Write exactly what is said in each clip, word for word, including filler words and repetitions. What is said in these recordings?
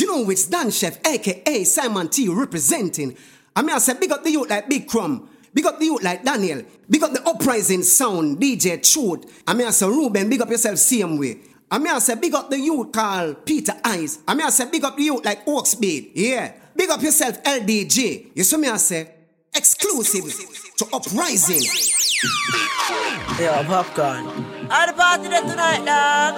You know it's Dan Chef, aka Simon T representing. I mean I say big up the youth like Big Crumb. Big up the youth like Daniel. Big up the Uprising Sound, D J Truth. I mean I say Ruben, big up yourself same way. I mean I say big up the youth called Peter Eyes. I mean I say big up the youth like Oaksbead. Yeah. Big up yourself L D J. You see me I say exclusive to Uprising. Yo, popcorn. At the party there tonight,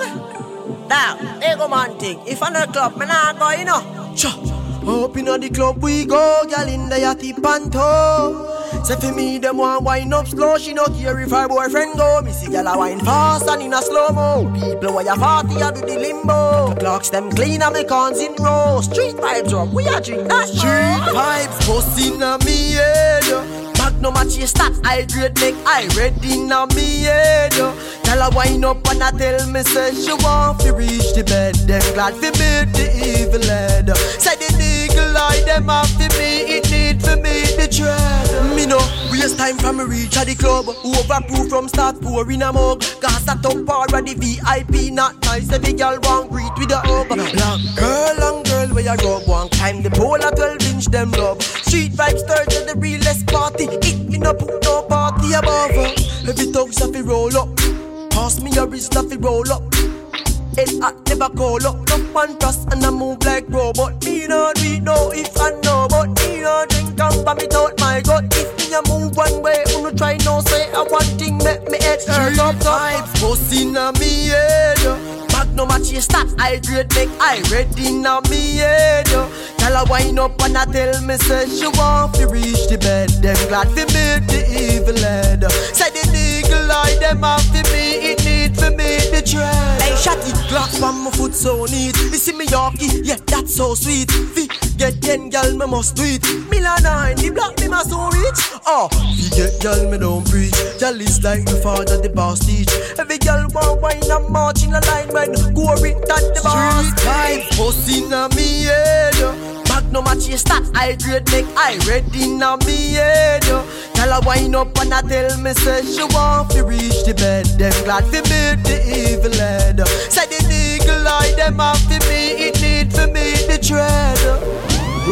dog. Now, they go man thing. If I'm not club, man, I go, you know. Cha. Up inna the club we go, girl in the yachty panto. Say for me, them want wine up slow. She not care if her boyfriend go. Me see girl a wine fast and in a slow mo. People where you party a do the limbo. Clocks them clean and me cons in row. Street vibes up, we a drink that street vibes. Bustin' a me head. No match you start, I grade make I ready now me head. Tell her wind up and I tell me say she want to reach the bed. Them glad to meet the evil head. Say the nigga lie them have to me, it need for me the dread. Me no waste time from me reach at the club. Overproof from start pouring a mug. Cause that up already V I P not nice. Every girl want greet with a hug. Long girl, long girl where you go. One time the pole at twelve inch them love. Street vibes third to the realest party. It me no put no party above her. Every thugs have to roll up. Pass me your wrist have to roll up. Head hot never call up. No one trust and I move like robot. Me no do it no if I know. But me no drink and vomit it out my gut. If me a move one way, who no try no say I one thing make me head hurt up. Vibes bustin' a me head. Back no match you start, I grade make I ready now me head. Tell her wind up and I tell me say she want to reach the bed. Them glad to meet the evil head. Say the nigga lie them have to me, it need for me the dread. Hey shotty glass from my foot so neat. You see me Yorkie, yeah that's so sweet. Fi get ten gal me must do it. Milan nine, the block me must so rich. Oh, fi get gal me don't preach. Gal is like the father the boss teach. Every gal want wine and march in a line when go with that the boss. Street vibes bustin' a me head. No match you start, I grade make I ready now me head. Tell her wind up and I tell me say she want to reach the bed. Them glad to meet the evil head. Say the nigga lie them have to me, it need for me the dread.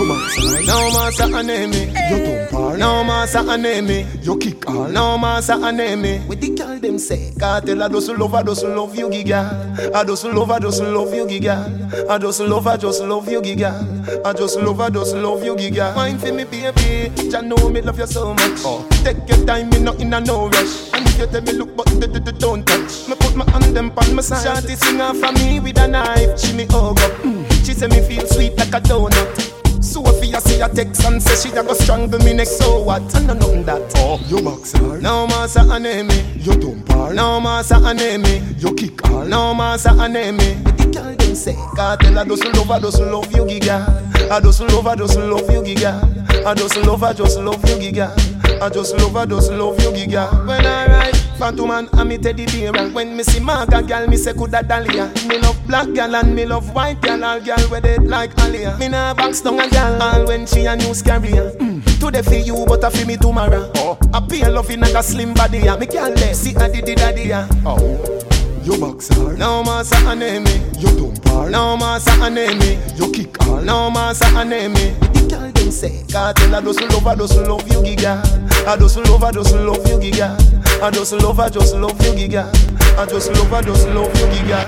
No massa enemy, you don't par. No massa enemy, you kick all. No massa enemy, with the girl them say. Cartel I just love, I just love you, giga. I just love, I just love you, giga. I just love, I just love you, giga. I just love, I just love you, giga. Wine for me, baby. Jah know me love you so much. Oh. Take your time, me not in a no rush. And if you tell me look, but d -d -d don't touch. Me put my hand them on my side. Shawty sing off for me with a knife. She me hug up. Mm. She say me feel sweet like a donut. Sophia see a text and say she a go strangle me next. So what? And no nothing that. Oh, you box her. No massa enemy, you dump her. No massa enemy, you kick her. No massa enemy. But the girl them say, Cartel I just love, I just love you, giga. I just love, I just love you, giga. I just love, I just love you, giga. I just love, I just love you, giga. When I ride, Phantom man and me teddy bear. When me see Maga girl, me say coulda Dahlia. Me love black girl and me love white girl. All girl with it like Alia. Me nah box down a girl, all when she a news carrier. Mm. Today for you, but I feel me tomorrow. Oh. I pay love in a slim body. Me can't let see a diddy daddy. Oh. You box her. No massa enemy, you dump her. No massa enemy, you kick her. No massa enemy. The girl them say, Cartel I just love, I just love you, giga. I just love, I just love you, giga. I just love, I just love you, giga. I just love, I just love you, giga.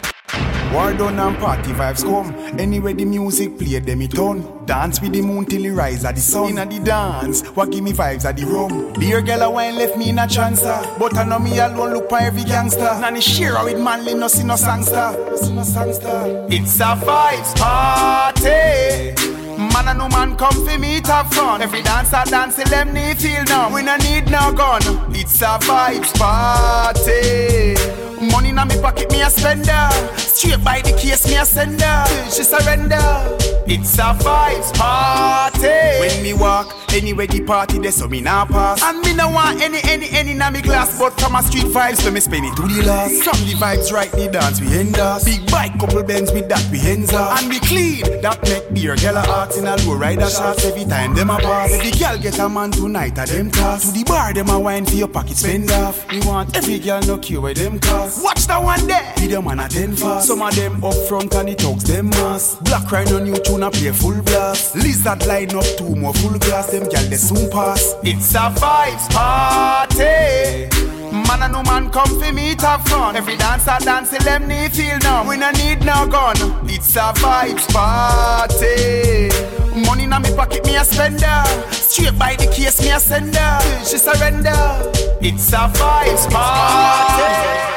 War done and party vibes come. Anyway the music play, them it on. Dance with the moon till it rise at the sun. Inna the dance, what give me vibes at the rum. Dear girl a wine left me in a trance. But I know me alone look for every gangster. Nanny share with manly no see no sangster. It's a vibes party. Man and no man come for me to have fun. Every dancer dance till them knee feel numb. We no need no gun. It's a vibes party. Money in my pocket, me a spender. Straight by the case, me a sender. She surrender. It's a vibes party. party. When me walk, anywhere the party there, so me nah pass. And me no want any, any, any na me glass. But from a street vibes, so me spend it to the last. From the vibes right, the dance we end us. Big bike, couple bends with that we ends up. And we clean, that make beer. Girl a heart in a low rider shots every time them a pass. Every girl get a man tonight, a them toss. To the bar, them a wine for your pocket spend off. We want every girl no care where them cost. Watch that one there, be them man a ten fast. Some of them up front and it talks them mass. Black Rhino new tune a play full blast. Lizard line up two more full glass. Them girl they soon pass. It's a vibes party. Man and no man come for me to have fun. Every dancer dance till them knee feel numb. We no need no gun. It's a vibes party. Money in my pocket me a spender. Straight by the case me a sender. She surrender. It's a vibes party.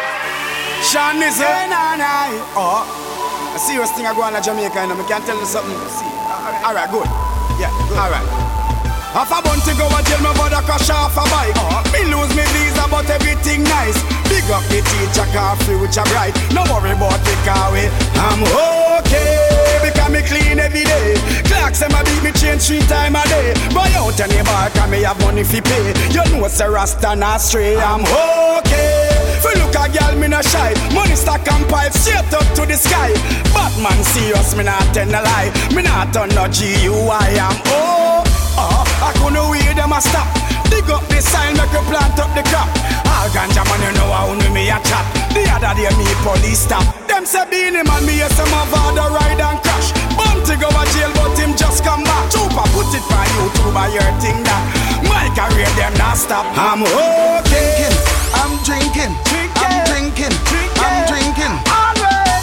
Sean is here. Oh, a serious thing I go on in Jamaica and I can tell you something. See, alright, good. Yeah, alright. Half a bun to go and jail, my brother crash off a bike. uh-huh. Me lose me visa, but everything nice. Big up the teacher, car future bright. No worry about the car way. I'm okay, because me clean every day. Clocks and my beat me change three times a day. Buy out any bar, cause me have money fi pay. You know it's a rasta not stray. I'm okay. If you look a girl, me not shy. Money stack and pipe straight up to the sky. Batman serious, me not tell a lie. Me not turn no G U I. I'm oh. Uh, I couldn't wait them a stop. Dig up the sign, make you plant up the crop. All ganja man, you know how me a chat. The other day me police stop. Them say Beanie Man, me yes some of the ride and crash. Bounty go to jail, but him just come back. Chupa put it by YouTube, I hear thing that my career them not stop. I'm okay. I'm drinking, I'm drinking, I'm drinking. Alright.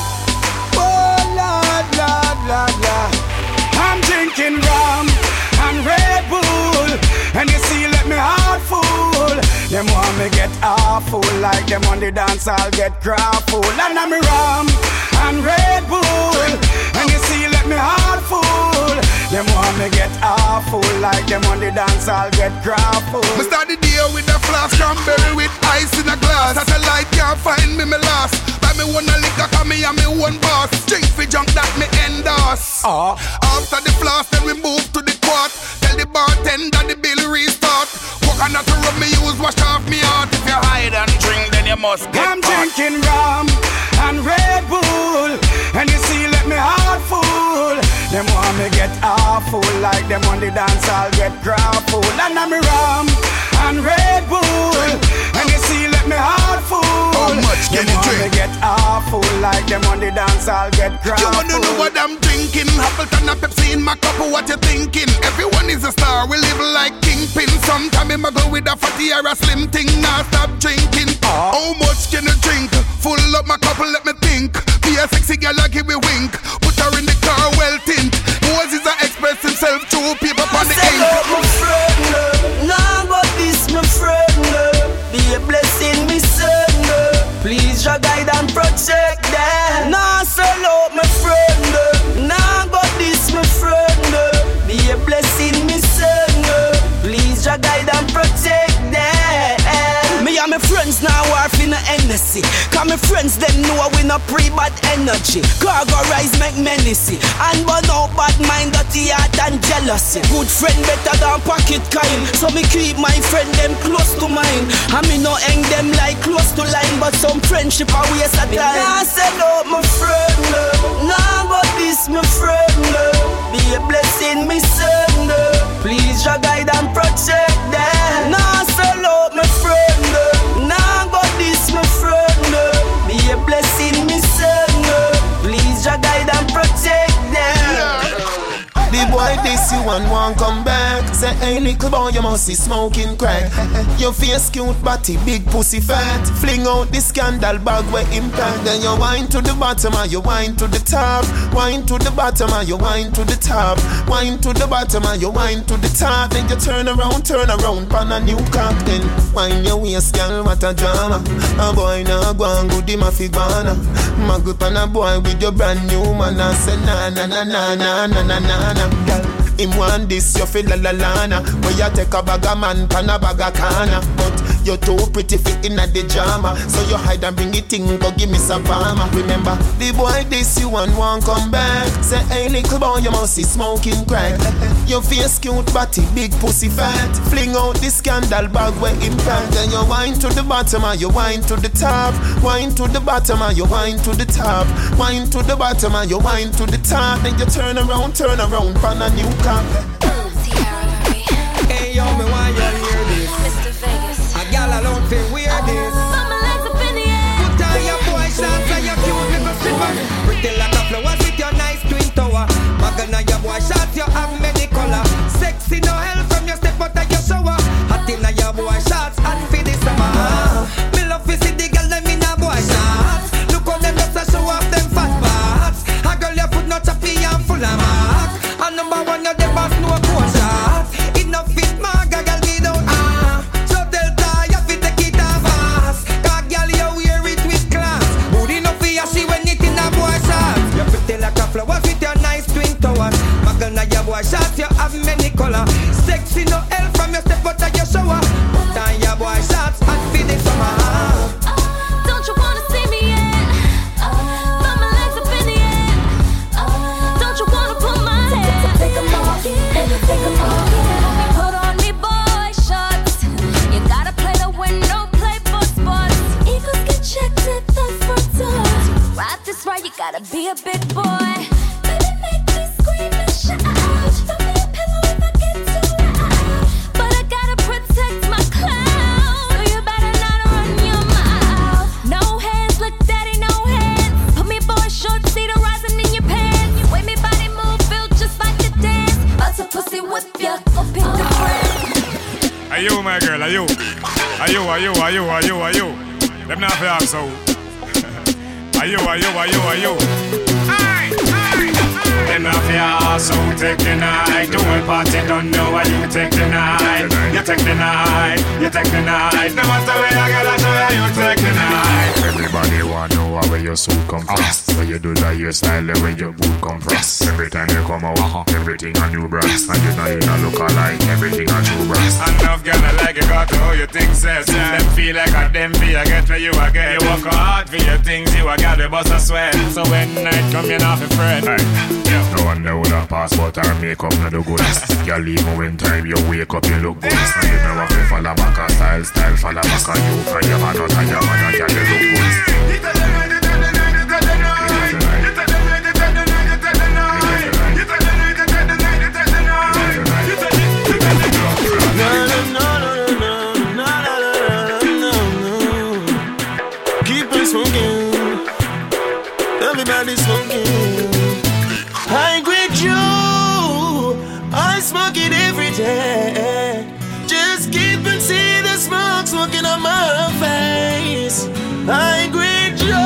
Oh Lord, Lord, Lord, Lord. I'm drinking rum and Red Bull, and you see let me heart full. Them want me get awful, like them on the dance I'll get grappled. And I'm rum and Red Bull, and you see let me heart full. Them want me get awful, like them on the dance I'll get grappled. Me start the day with a flask, cranberry with ice in a glass. Satellite can't find me, me lost. Buy me one a liquor, cause me and me one boss. Drink for junk that me endorse. uh. After the flask, then we move to the quart. Tell the bartender the bill restart. Coconut rub me use, wash off me heart. If you hide and drink, then you must get I'm caught. drinking rum and Red Bull, and you see let me heart full. Them want me get awful, like them on the dance I'll get grappled. And I'm rum and Red Bull, and you see let me heart full. How much can them you want drink? me get awful, like them on the dance I'll get grappled. You wanna know what I'm drinking? Appleton and Pepsi in my cup, what you thinking? Everyone is a star, we live like kingpin. Sometime I go with a fatty or a slim thing. Now stop drinking. uh. How much can you drink? Full up my cup, let me think. Be a sexy girl, I give me wink. Put her in the car, well tint. Moses a express himself through paper on the ink. My friend, nah, but this my friend. Be a blessing, me son. Please, your guide and protect them. Nah, sell out my friend. Nah, but this my friend. Be a blessing, me son. Please, your guide and protect them. Me and my friends now are in a Hennessy. Cause my friends them know we no pre-bad energy. Cargo rise make menacy. And burn out bad mind, dirty heart and jealousy. Good friend better than pocket kind. So me keep my friend them close to mine. And me no hang them like close to line. But some friendship a waste of time. Nah, sell out my friend. Nah, but this my friend. Be a blessing, me son. Please, your guide and protect them. Nah, sell out my friend. Nah, but this my friend. Be a blessing, me son. Please, your guide and protect them. The boy this you and won't come back. Say hey little boy you must be smoking crack. Your face cute body big pussy fat. Fling out the scandal bag where impact. Then you wind to the bottom and you wind to the top. Wind to the bottom and you wind to the top. Wind to the bottom and you wind to the top. Then you turn around, turn around pan a new cock. Then wind your waist girl what a drama. A boy na go and good him a figana. Mag up on a boy with your brand new man. I say na na na na na na na na. Girl, him want this, you feel la la lana. But you take a bag of man, pan a bag of canna. But You're too pretty fit in a the drama. So you hide and bring it in, go give me some palma. Remember, the boy this you and won't come back. Say, hey little boy, you must be smoking crack. Your face cute body, big pussy fat. Fling out the scandal bag where impact. Then you wine to the bottom and you wine to the top. Wine to the bottom and you wine to the top. Wine to the bottom and you wine to the top. Then you turn around, turn around, pan a new car. Hey yo, me want you hear this. Mister Vegas. A gal alone fi wear this. Put my legs up in the air. Put on your boy shorts and your cute little slipper. Pretty like a flower with your nice twin tower. Magan on your boy shorts, you have many color. Sexy no hell from your step out of your shower. Hot in your boy shorts and for the summer. Me love to see the girl them in a boy shorts. Look how them just a show off them fat parts. A girl your foot not choppy and full of mark. And number one you the boss no coat shorts. Enough fit mag a girl get out ah. So tell her you fit take it off fast. Cause girl you wear it with class. Good enough for you she when it in a boy shorts. You pretty like a flower with your nice twin towers. Magan on your boy shorts you have many color. Sexy no hell from your step out of your shower. Put on your boy shorts and feed it summer. Don't you wanna see me yet? Put my legs up in the air. Don't you wanna put my hands? Take 'em off, take 'em off. Put on me boy shorts. You gotta play the win, no play for sports. Eagles get checked at the front door. To ride this right, you gotta be a big boy. Baby, make me scream and shout. Throw me a pillow if I get too loud. But I gotta protect my clout. So you better not run your mouth. No hands, look daddy, no hands. Put me boy shorts, see the rising in your pants. Way me body move, feel just like a dance. Lots of pussy whip ya, go pick the friend. Are you my girl? Are you? Are you? Are you? Are you? Are you? Are you? Them not for so. Are you? Are you? Are you? Are you? Aye, aye, aye. Them not for so. Take the night. Doing party, don't know why you take the night. You take the night. You take the night. No matter where I get, I show you take the night. Everybody wanna know where your suit come from. Where you do that your style, where your boot come from. Every time you come out, everything a new brass. And you know you not look alike, everything a true brass. Enough girl I like you got to how you think says. Them feel like a them feel I get where you a get. You work hard for your things, you a got the bust a sweat. So when night come you not a friend. No one know that passport or makeup no do good. Girl even when time you wake up you look good. And you know if you follow back a style, style follow back a you. Cause you man out and you man and girl you look good. Everybody's smoking. I greet you. I smoke it every day. Just keep and see the smoke smoking on my face. I greet you.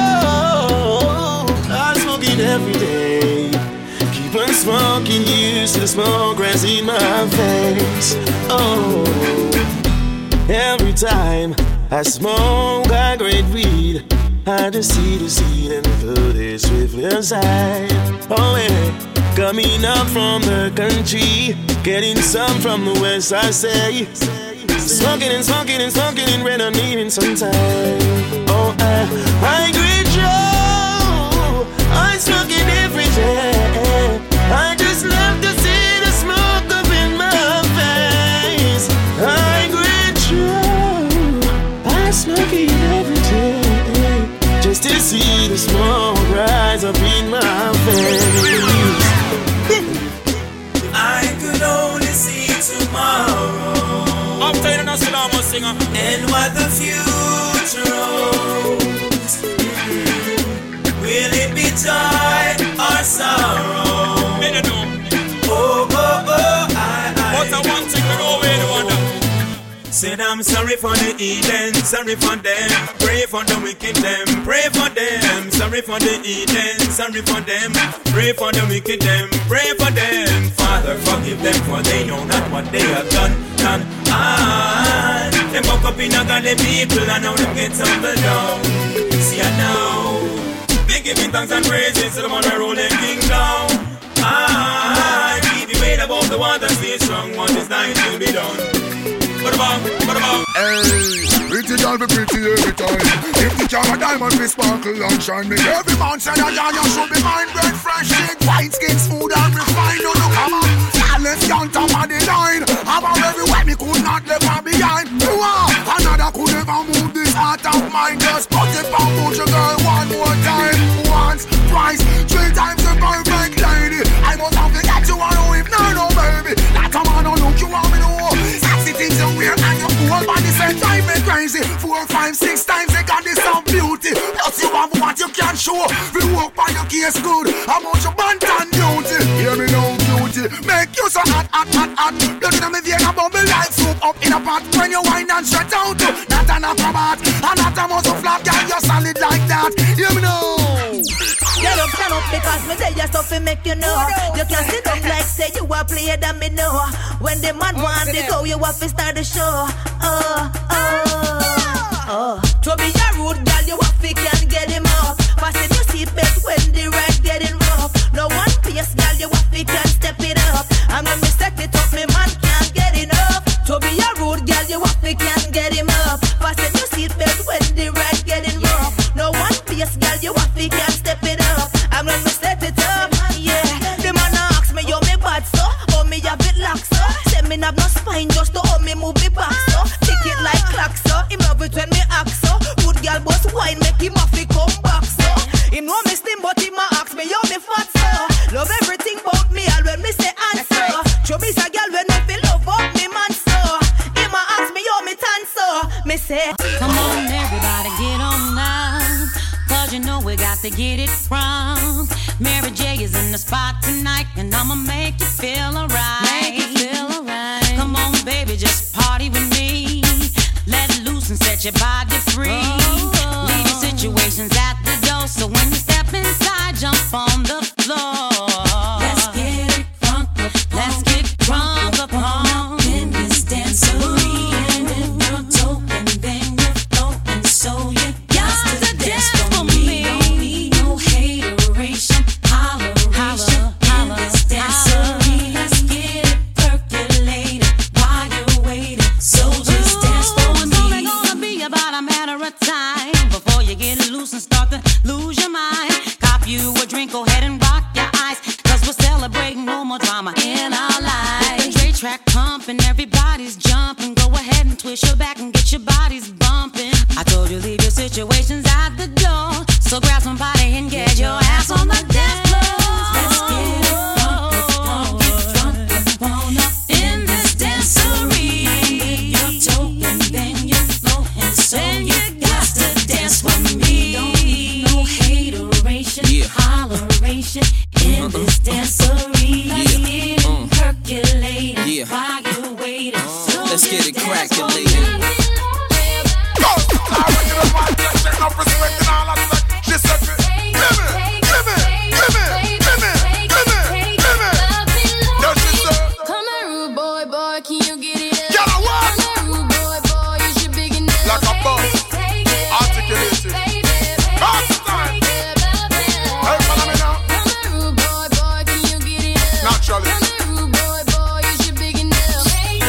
I smoke it every day. Keep on smoking, used to the smoke rise in my face. Oh, every time I smoke, I great weed. I just see the seed and put it swiftly aside. Oh yeah, coming up from the country, getting some from the west, I say. Smoking and smoking and smoking and red, I'm needing some time. Oh, I, I greet you. I smoke it every day. I just love to see the smoke up in my face. I greet you. I smoke it every day. Just to see the smoke rise up in my face. I could only see tomorrow. And what the future holds. Mm-hmm. Will it be joy or sorrow? Oh, oh, oh, I, I What I want to know where the wonder. Said I'm sorry for the Eden, sorry for them. Pray for the wicked them, pray for them. Sorry for the Eden, sorry for them. Pray for the wicked them, pray for them. Father, forgive them for they know not what they have done. Done, ah, them woke up in a godly people and now them get tumbled down. See I now, they giving thanks and praises to the one that rolling king down. Ah, keep your weight above the water, stay strong, what is dying will be done. Hey, pretty girl be pretty every time. If the camera diamond be sparkle and shine, make every man say that you should be mine. Bread fresh, shake, white skin, smooth and refined. No, no, come on, silence on top of the line. I'm a everywhere, me could not leave her behind. Wow, another could never move this heart of mine. Just put it on, put your girl one more time. Once, twice, three times the perfect lady. I must have to get you on, oh, if not, no, baby. That a man don't look you want me to. Sexy things you wear and your whole body say drive me crazy. Four, five, six times they got this of beauty. Plus you have what you can show. We work by your case good. I'm out your band and beauty. Hear me now, beauty. Make you so hot, hot, hot, hot. Blood in me vein, a bubble like soup up in a pot. When you wine and stretch out, not an acrobat. And not a muscle flap, girl, you're solid like that. Hear me now. Get up, stand up, because me tell you stuff to make you know. You can sit up like say you a player that me know. When the man want to go, you have to start the show. Oh, oh, oh. To be a rude girl, you have to can get him up. Fasten your seatbelt when the ride getting rough. No one piece, girl, you have to can step it up. And when me set it up, me man can't get enough. To be a rude girl, you have to can get him up. Fasten your seatbelt when the ride getting rough. No one piece, girl, you have to can step it up. I'm gonna set it up, yeah. The man asks me, yo, me bad, so. Oh, me have it locked, so. Say me have no spine, just to hold me move it back, so. Tick it like clock, so. Him love it when me act, so. Good girl, boss wine, make him off, he come back, so. Him know me steam, but him ask me, yo, me fat, so. Love everything about me, all when me say answer. Show me a girl when me feel love up me, man, so. Him ask me, yo, me tan, so. Me say, come on, everybody, get on now. Cause you know we got to get it wrong. Mary J is in the spot tonight, and I'ma make you feel alright. Make you feel alright. Come on, baby, just party with me. Let it loose and set your body free. Oh. Leave your situations at the door, so when you step inside, jump on the floor. Let's get it crunk up. Let's get crunk up on in this dancery. And if you're token, then you're floating, so you got to dance for me. Don't need no hateration, holleration in this dancery. Let's get it percolated while you're waiting, so just dance for me. It's only gonna be about a matter of time before you get loose and start to lose your mind. Cop you a drink, go ahead and rock your eyes, cause we're celebrating no more drama in our lives. The Dre track pumping, everybody's jumping. Go ahead and twist your back and get your bodies bumping. I told you leave your situations at the door, so grab somebody and get your ass on the dance floor. Let's get it drunk, get drunk, get on up in this dancery. And if you're token, then you're floating, so you got to dance with me. Don't need no hateration, yeah. Holleration in uh-uh. this dancery. Let's yeah. get it uh. percolated yeah. while you're waiting. Uh. So let's get it cracking. She said, give me, give me, give me, give me, give me, give me. Yo, she said, come here, rude boy, boy, can you get it up? Get a what? Come here, rude boy, boy, you should big enough. Like a boss, articulated. Pass the time. Hey, follow me now. Come here, rude boy, boy, can you get it up? Naturally. Come here, rude boy, boy, you should big enough.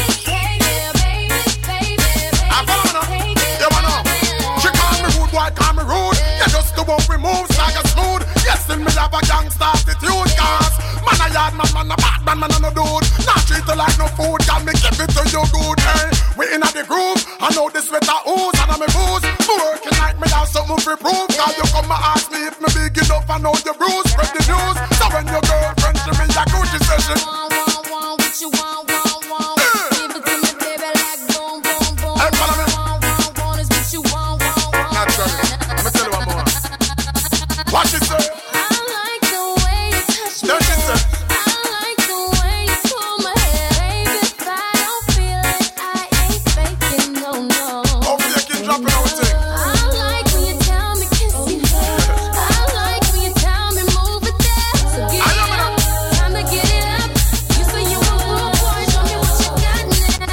I follow me now. You wanna know? She call me rude boy, call me rude. You just do what we move, like a smooth. Yes, in me have a gangsta attitude, cause man a yard man, man a bad man, man a no dude. Not treat you like no food, can me give it to you good, eh? We inna the groove, I know this sweater ooze and I'm a booze. Me working like me have something to prove, cause you come and ask me if me big enough, I know you bruise, spread the news. So when your girlfriend to me a Gucci session, want, want, want, what you want, want, want. Give it to me, baby, like boom, boom, boom. Hey, follow me. Want, want, want is what you want, want, want. Naturally. Let me tell you one more. What she say? I like the way you touch me. Then she say, I like the way you pull my hair. Baby, if I don't feel it, I ain't faking, no, no. oh, faking, dropping out thing. I like when you tell me kiss you there. I like when you tell me move it there. So get I it know up, time to get it up. You say you a rude boy, show me what you got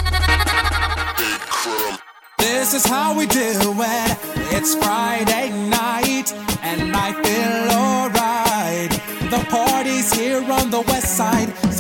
now. This is how we do it. It's Friday night, and I feel alright. The party's here on the west side, so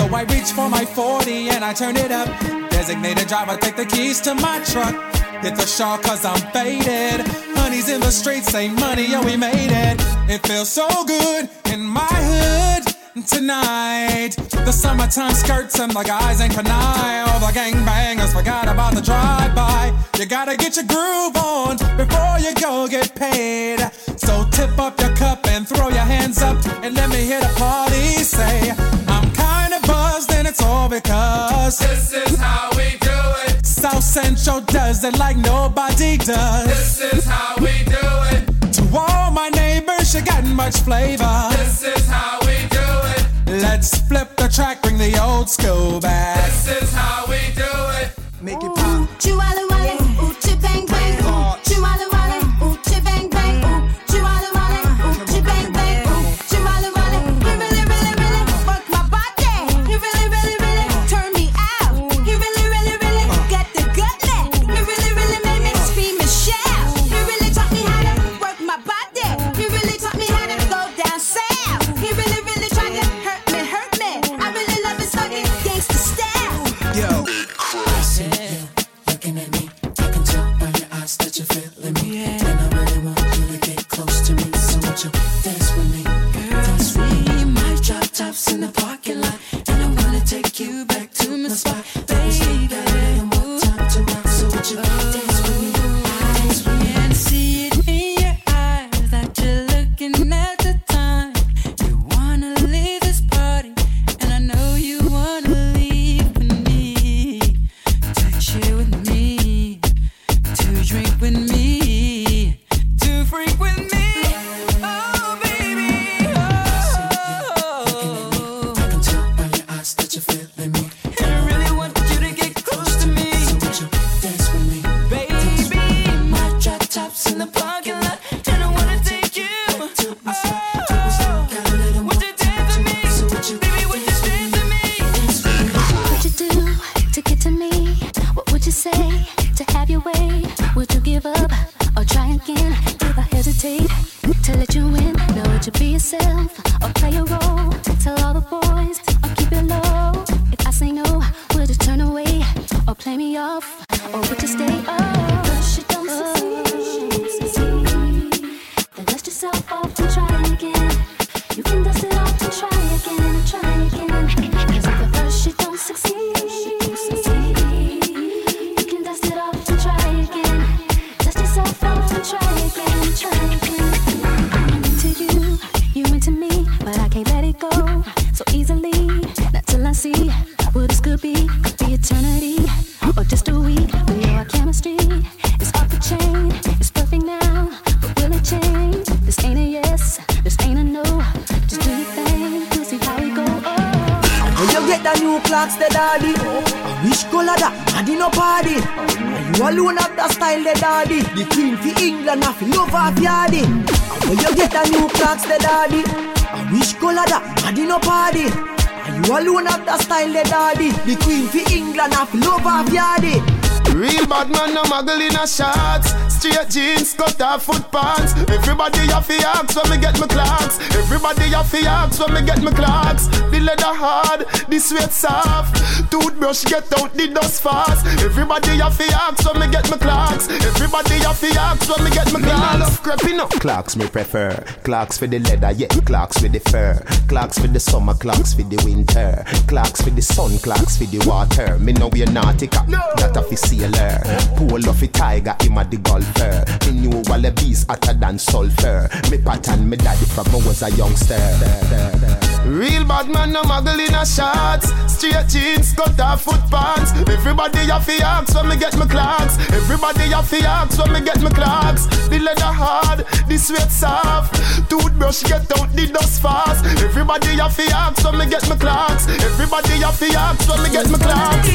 I reach for my forty and I turn it up. Designated driver, take the keys to my truck. Hit the shawl cause I'm faded. Honey's in the streets, say money, yo, we made it. It feels so good in my hood tonight. The summertime skirts and the guys ain't canine. All the gangbangers forgot about the drive-by. You gotta get your groove on before you go get paid. So tip up your cup and throw your hands up and let me hear the party say, I'm kinda buzzed and it's all because this is how we do it. South Central does it like nobody does. This is how we do it. To all my neighbors, you got much flavor. This is how we do it. Let's flip the track, bring the old school back. This is how we do it. Make it pop. Chihuahua, ooh, chi bang bang, ooh, Chihuahua, ooh, chi bang bang, ooh, Chihuahua, ooh, chi bang bang, ooh, Chihuahua, you really, really, really work my body. You really, really, really turn me out. You really, really, really got the gutlet. You really, really made me scream and shout. You really taught me how to work my body. You really taught me how to go down south. You really, really tried to hurt me, hurt me. I really love it, fucking gangsta style. Yo. Looking at me, I can tell by your eyes that you're feeling me. And I really want you to get close to me. So won't you dance with me? Dance with me. My drop tops in the parking lot, and I'm gonna take you back to my spot. Baby, still got a little more time to rock. So won't you dance with me? Dance with me. And see it in your eyes that you're looking at the time. You wanna leave this party, and I know you wanna leave with me. To chill with me, to drink with me, to freak with me. Oh, baby, oh. I can tell by your eyes that you're feeling me. And I really want you to get close to me. So won't you dance with me? Baby, my drop tops in the parking lot, and I wanna take you. Oh, would you dance with me? Baby, would you dance with me? What would you do to get to me? What would you say to have your way? Would you give up or try again? If I hesitate to let you in, know would you be yourself or play a role? Tell all the boys or keep it low. If I say no, would you turn away or play me off? Or would you stay? Oh, first you don't succeed, then dust yourself off and try again. You can dust it off and try again and try again. Cause if at first you don't succeed, you can dust it off and try again. Dust yourself off and try again and try again. I'm into you, you into me, but I can't let it go so easily. Not till I see what this could be. Could be eternity or just a week. We know our chemistry is off the chain. It's perfect now, but will it change? This ain't a yes, this ain't a no. Just do your thing, we'll see how we go. Oh. When you get the new clocks, the daddy, I wish color that, daddy no party. And you alone have the style, the daddy. The queen for England, I feel love of yardy. And when you get the new clocks, the daddy, I wish color that, daddy no party. And you alone have the style, the daddy. The queen for England, I feel love of yardy. Real bad man, no muggle in a shots. Straight jeans, cut off foot pants. Everybody have to ask when me get my clocks. Everybody have to ask when me get my clocks. The leather hard, the sweat soft. Toothbrush get out the dust fast. Everybody have to ask when me get my clocks. Everybody have to ask when me get my clocks. Me love creeping up. Clocks me prefer. Clocks for the leather, yeah. Clocks with the fur. Clocks for the summer, clocks for the winter. Clocks for the sun, clocks for the water. Me know we're nautica, no. That a fi sailor. Pull off a tiger, him a the golfer. Me knew all the bees hotter than sulfur. Me pattern me daddy from I was a youngster. Real bad man, no muggle in a shots. Straight jeans, cut off foot pants. Everybody have to ask when me get my clocks. Everybody have to ask when me get my clocks. The leather hard, the sweat soft. Toothbrush get out the dust fast. Everybody have to ask when me get my clocks. Everybody have to ask when me get my clocks.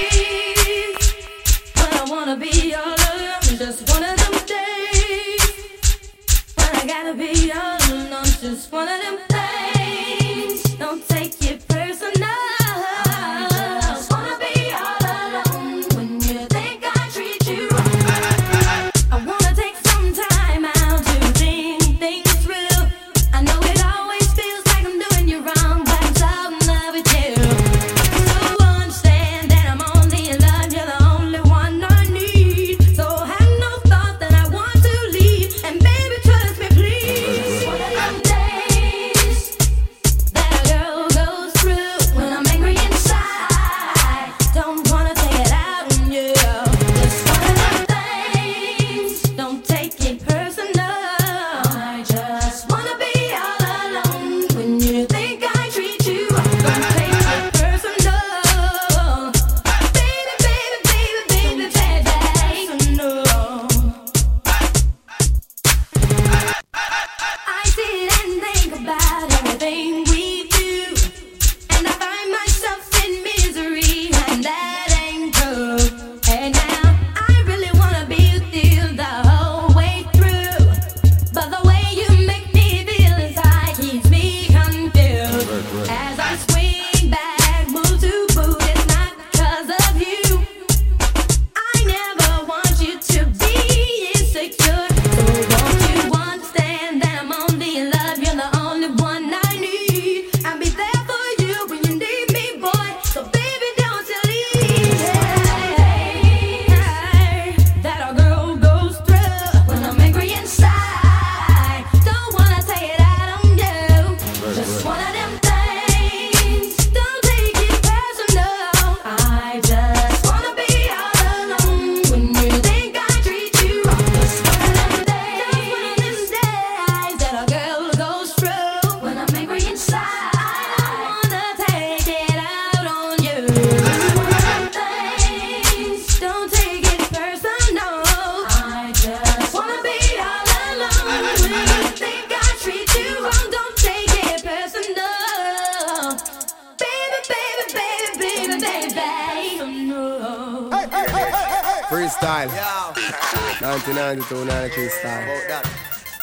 When I wanna be all alone, just one of them days. When I gotta be all alone, just one of them things. Don't take it personal. I just wanna be all alone when you think I treat you right. I wanna take some time out to think things through. I know it always feels like I'm doing you wrong, but I'm so in love with you. Freestyle. nineteen ninety-two ninety-three style. About that.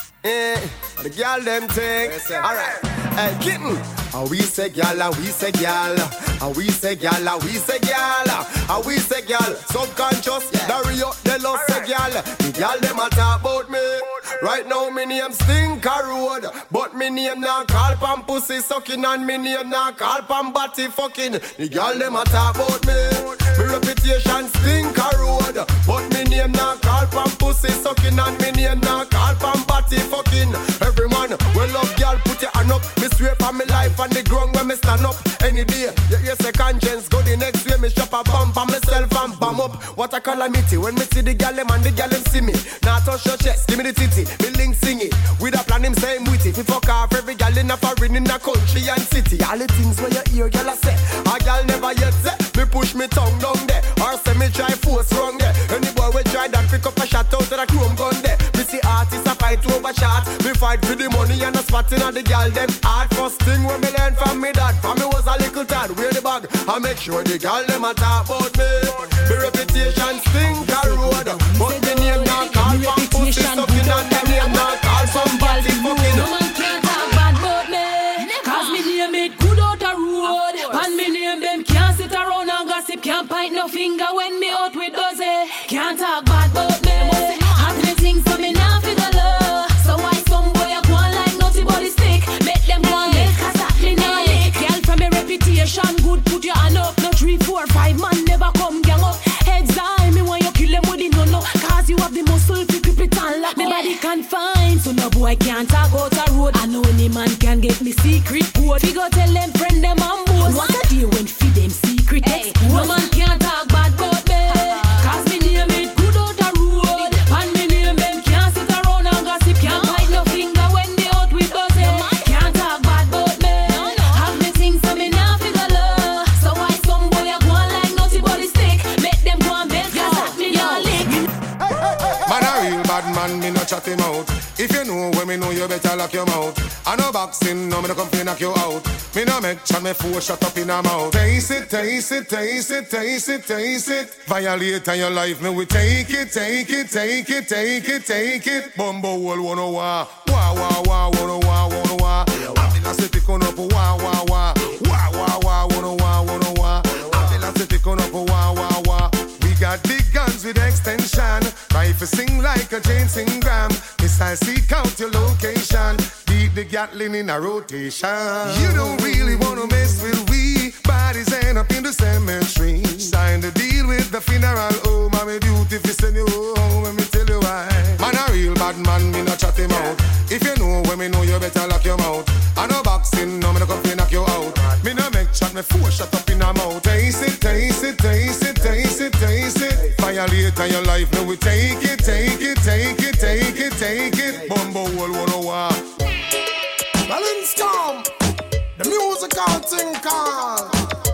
Eh, the girl them thing. Alright. Hey, kitten. And we say gyal, and we say gyal, and we say gyal, and we say gyal, and we say gyal. Subconscious, the real, the love say gyal. The gyal them a talk about me. Right now me name Stinker Road, but me name now call pan pussy sucking, and me name now call pan body fucking. The gyal them a talk about me. Me reputation Stinker Road, but me name now call pan pussy sucking, and me name now call pan body fucking. Every man well love gyal, put your hand up. Me swear for me life on the ground when me stand up. Any day, you hear say conscience go the next way. Me shop a bump on myself and bam up. What a calamity when me see the gal them and the gal them see me. Now touch your chest, give me the titty, me link sing it. With a plan him say him witty. If fuck off every gal in a foreign in a country and city. All the things when you hear gal a say, a gal never yet say. Me push me tongue down there, or say me try force wrong there. Any boy will try that pick up a shot out of a chrome gun there. Me see artists a fight over shot. Me fight for the money and a spotting on the gal them hard. First thing when me learn from me dad, from me was a little tad. Wear the bag, I make sure the gal them a talk about me. Me reputation Stinker Road, but me name not call from pussy sucking, and me name not call from body fucking. No man can't talk bad about me, cause me name it good out a road. And me name them can't sit around and gossip, can't point no finger when me out with those. Can't talk bad about me. Happening things so me now feel the love. So why some boy a go on like naughty body stick? Make them go on make cause that me now lick. Girl from me reputation good, put your hand up. No three, four, five man never come gang up. Heads high, me want you kill them with the no no. Cause you have the muscle to keep it on lock. Me body confined, so no boy can't talk out a road. I know any man can get me secret code. We go tell them friend them and boss. What a day when feed them secret hey, no man can't talk bad about me. Cause me name it good out a road. And me name them can't sit around and gossip. Can't bite no finger when they out with us. Can't talk bad about me. Have me things so me now feel the love. So why some boy a go on like naughty body stick? Make them go and bend cause that me now lick. Man a real bad man, me no chat him out. If you know when me know you better lock your mouth. I no boxing, no me no come fi knock you out. Me no make chat me fool shut up in a mouth. Taste it, taste it, taste it, taste it, taste it. Violate on your life, me we take it, take it, take it, take it, take it. Bumbo wall wanna wah, wah wah wah wanna wah wanna wah. I feel like pick on up wah wah wah, wah wah wah wanna wah wanna wah. I feel like pick on up wah wah wah. We got big guns with extension. Rifle sing like a Jane Singram. Missile seek out your location. Beat the Gatling in a rotation. You don't really wanna mess with we. Bodies end up in the cemetery. Sign the deal with the funeral home. I'm a beauty fi send you home. Let me tell you why. Man a real bad man, me no chat him out. If you know when me know you better lock your mouth. I no boxing, no me no come fi knock you out. Me no make chat, me fool shut up in a mouth. Taste it, taste it, taste it, taste it, taste it. Violate on your life, now we take it, take it, take it, take it, take it. Bumbo wall wanna wah. Balance come, the musical thing called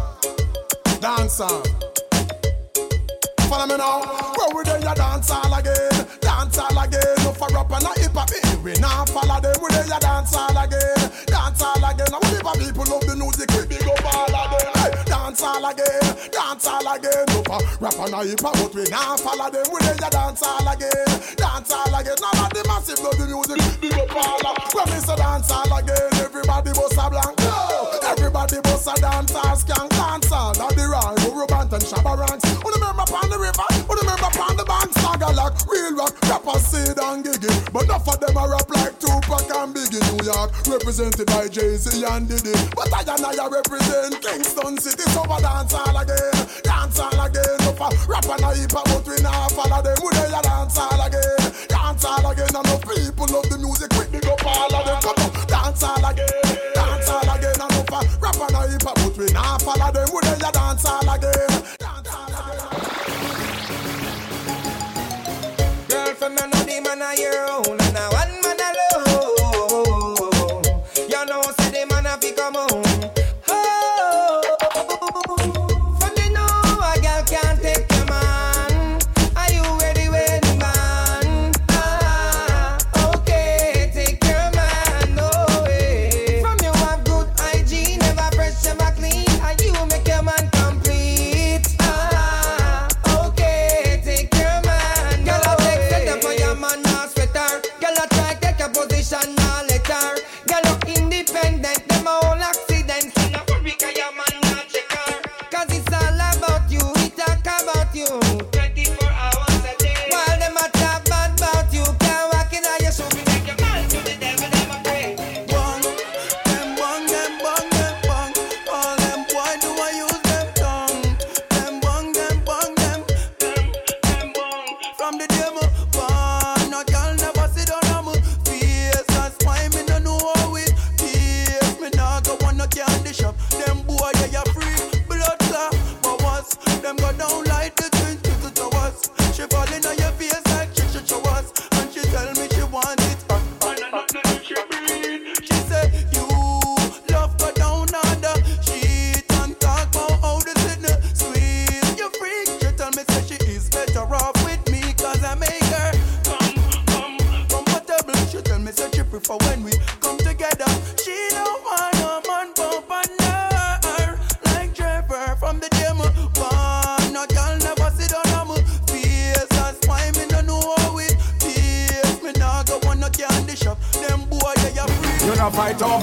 dancer. Follow me now, where we there ya dance all again, dance all again. No for up and a hip hop, we now follow them. We there ya dance all again, dance all again. Now hip hop people love the music, we big up all of them. Hey, dance all again, dance all again. No for rap and a hip hop, but we now follow them. We there ya dance all again, dance all again. Now the massive love the music, big up all of. When we say dance all again, everybody bust a blank. Everybody bust a dance all, skank dance all. Now the rhyme, Urubant and Shabba ranks. Who remember upon the river? Who remember upon the bank? Saga like real rock, rappers Sid and Giggy. But enough of them a rap like Tupac and Biggie. New York, represented by Jay-Z and Diddy. But I and I represent Kingston City. So we dance all again, dance all again. No for rap and a hip hop, but we now follow them. We there dance all again, dance all again. And no people love the music, quick big up all of them. Come on, dance all again, dance all again. And no for rap and a hip hop, but we now follow them. We there dance all again, dance all again. Girlfriend, I know the man of your own, and I one man alone. You know, say the man a fi come home. Oh, but you know a girl can't take your man. Are you ready when the man? Ah, okay, take your man, no way. From you have good hygiene, never fresh, never clean, and you make your man complete.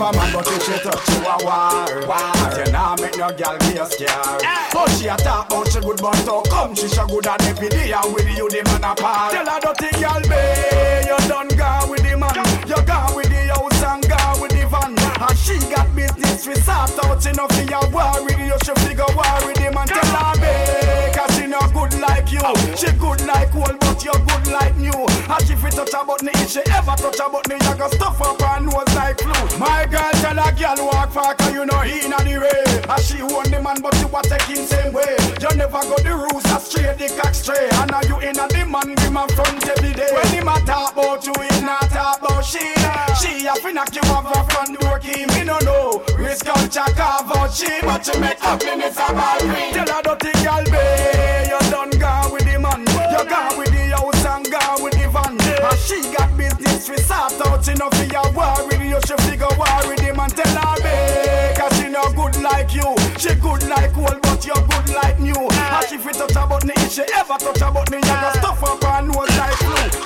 love a man, but if she touch you a war. War. You nah make no girl be a scared. But she a talk about she good, but how come she so good at every day and with you the man apart. Tell her dirty girl, babe, you done gone with the man. You gone with the house and gone with the van. And she got business we sort out enough for your war with you. She figure war with him and tell her, babe, cause she not good like you. She good like old, but you good like new. And she fit touch her button, if she ever touch her button, you got stuff up her nose like flu. My girl tell a girl walk far, cause you know he in the way. And she own the man, but you a take him same way. You never go the rules, a straight, the cock straight. And now you in a the man, give my front every day. When him a talk about you, he not talk about she. She a finna you have a front door key, me no know. Risk culture carve out she, but you make happiness a ball queen. Tell her dirty girl, babe, you done gone with the man. You gone with the house and gone with the van. And she got business we sort out enough for your war with you. She figure war with him and tell her, babe, cause she no good like you. She good like old, but you good like new. And she fit touch her button, if she ever touch her button, you got stuff up her nose like flu.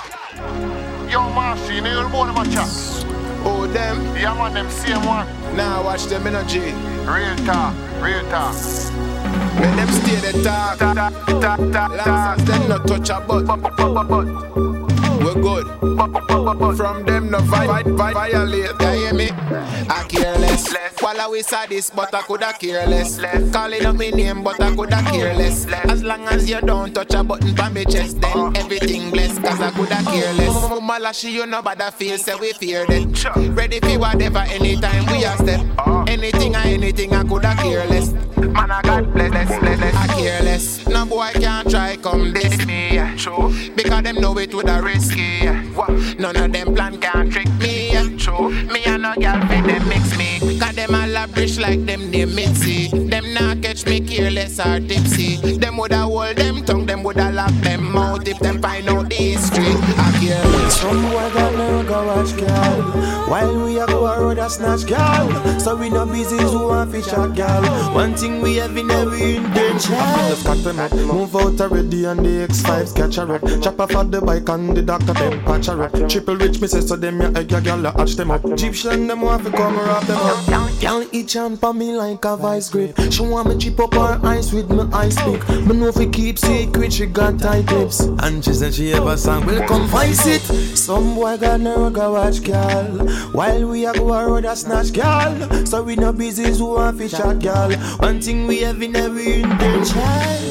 Yo, Marcy, you all born of a chat. Oh, them? Yeah, man, them same one. Now watch them energy. Real talk, real talk. When them stay the talk, talk, talk, talk, talk. Them not touch a butt, but, but, but. We're good. From them no vi- vi- violate. You hear me? I care less. While I we saw this, but I coulda care less. Calling up my name, but I coulda care less. As long as you don't touch a button for me chest, then everything blessed. Cause I coulda care less. Malashi, you know but I feel so we fear that. Ready for whatever, anytime we are step. Anything or anything, I coulda care less. Man, I got bless, bless, bless, bless. I care less. No boy can't try come this me. True. Because them know it woulda risky. None of them plan can't trick me. True. Me and no girl make them mix me. Cause them all a rich like them they Mitzi. Them not catch me careless or tipsy. Them woulda hold them tongue, them woulda lock them mouth if them find out the history. I care less. Some boy got no go watch girl. While we a go a road a snatch girl. So we no busy who want fish a girl. One thing we have in every intention. Just cut them up, move out already and the X fives catch a rep. Chop off at the bike and the doctor them patch a rep. Triple rich me say so them ya egg ya girl ya hatch them up. Egyptian them want to come wrap them up. Girl each hand pa me like a vice grip. She want me chip up her eyes with me ice pick. Me know if we keep secret she got tight lips. And she said she ever sang will come vice it. Some boy got no go watch girl. While we a go a road a snatch girl. So we no busy who want fish a girl. One thing we have in every intention.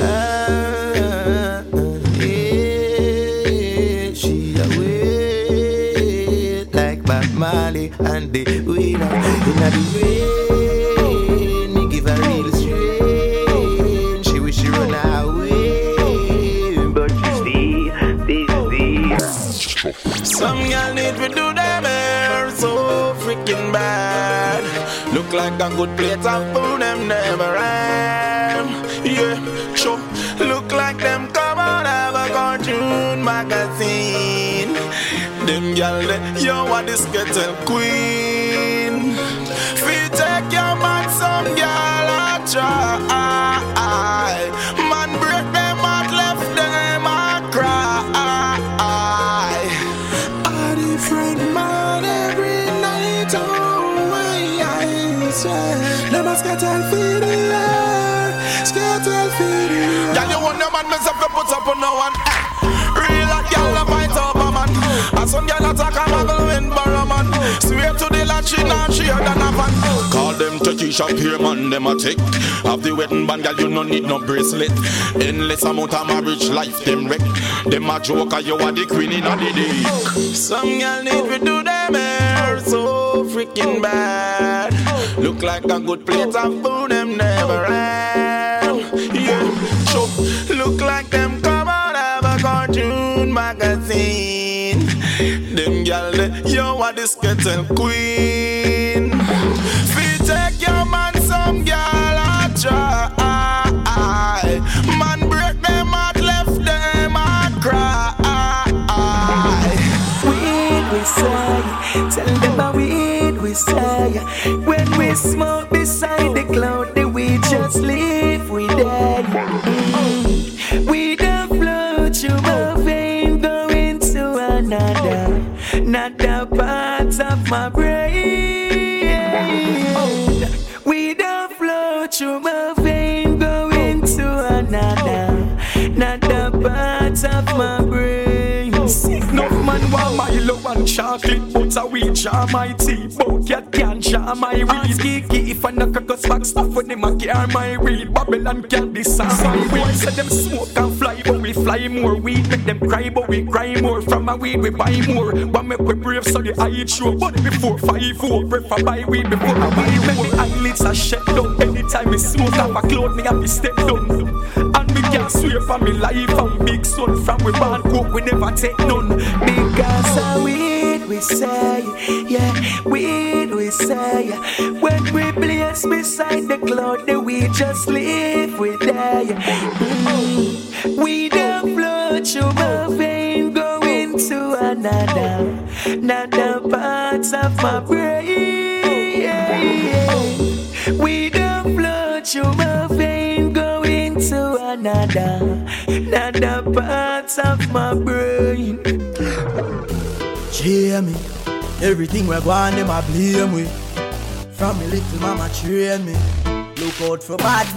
Uh, yeah, she a wait like Bob Marley and the winner in the rain. Me give her real strain. She wish she run away, but she stay, stay, stay. Some girl need to do them hair so freaking bad. Look like a good plate of food them never have. Yeah, sure. Look like them come out of a cartoon magazine. Them gyal they, yo, what this kettle queen. Fi take your man some gyal a try. Man break them heart, left them a cry. A different man every night. Oh, I say, them a skettle fi the air, skettle fi the air. Girl, you want your man myself to put up on no one. Real a girl a fight over man. And some girl attack a muggle when borrow man. Swear to the lad she not share than a van. Call them turkey shop here man, them a tick. Have the wedding band, girl you no need no bracelet. Endless amount of marriage life them wreck. Them a joker, you are the queen in the dick. Some girl need to do them hair so freaking bad. Look like a good plate of food them never have. Yeah, sure. Look like them come out of a cartoon magazine. Them gyal they, yo, what this kettle queen. Fi take your man some gyal a try. Man break them heart, left them a cry. Weed we say, tell them a weed we say. When we smoke beside the cloud, the weed just leave we dead. Mm. We don't flow through my vein, going to another, another part of my brain. a weed jar my tea. Both cat can jar my weed. Geeky if I knock a cuss back stuff when them a care my weed. Babylon can't disarm my weed. So them smoke and fly, but we fly more. Weed make them cry, but we cry more. From a weed we buy more. One make we brave so the eye show. But before five four, prefer buy weed before I buy more. Make me eyelids a shut down. Anytime me smoke off a cloud, me have to step down. And me can't swear for me life. I'm big son from we born coke, we never take none. Because of weed we say, yeah, weed we say. When we place beside the cloud, the weed just live with there. Mm. We don't flow through my vein, go into another, another parts of my brain. Yeah, yeah. We don't flow through my vein, go into another, another parts of my brain. Jamie, everything we're going, them I blame we. From me little mama train me. Look out for bad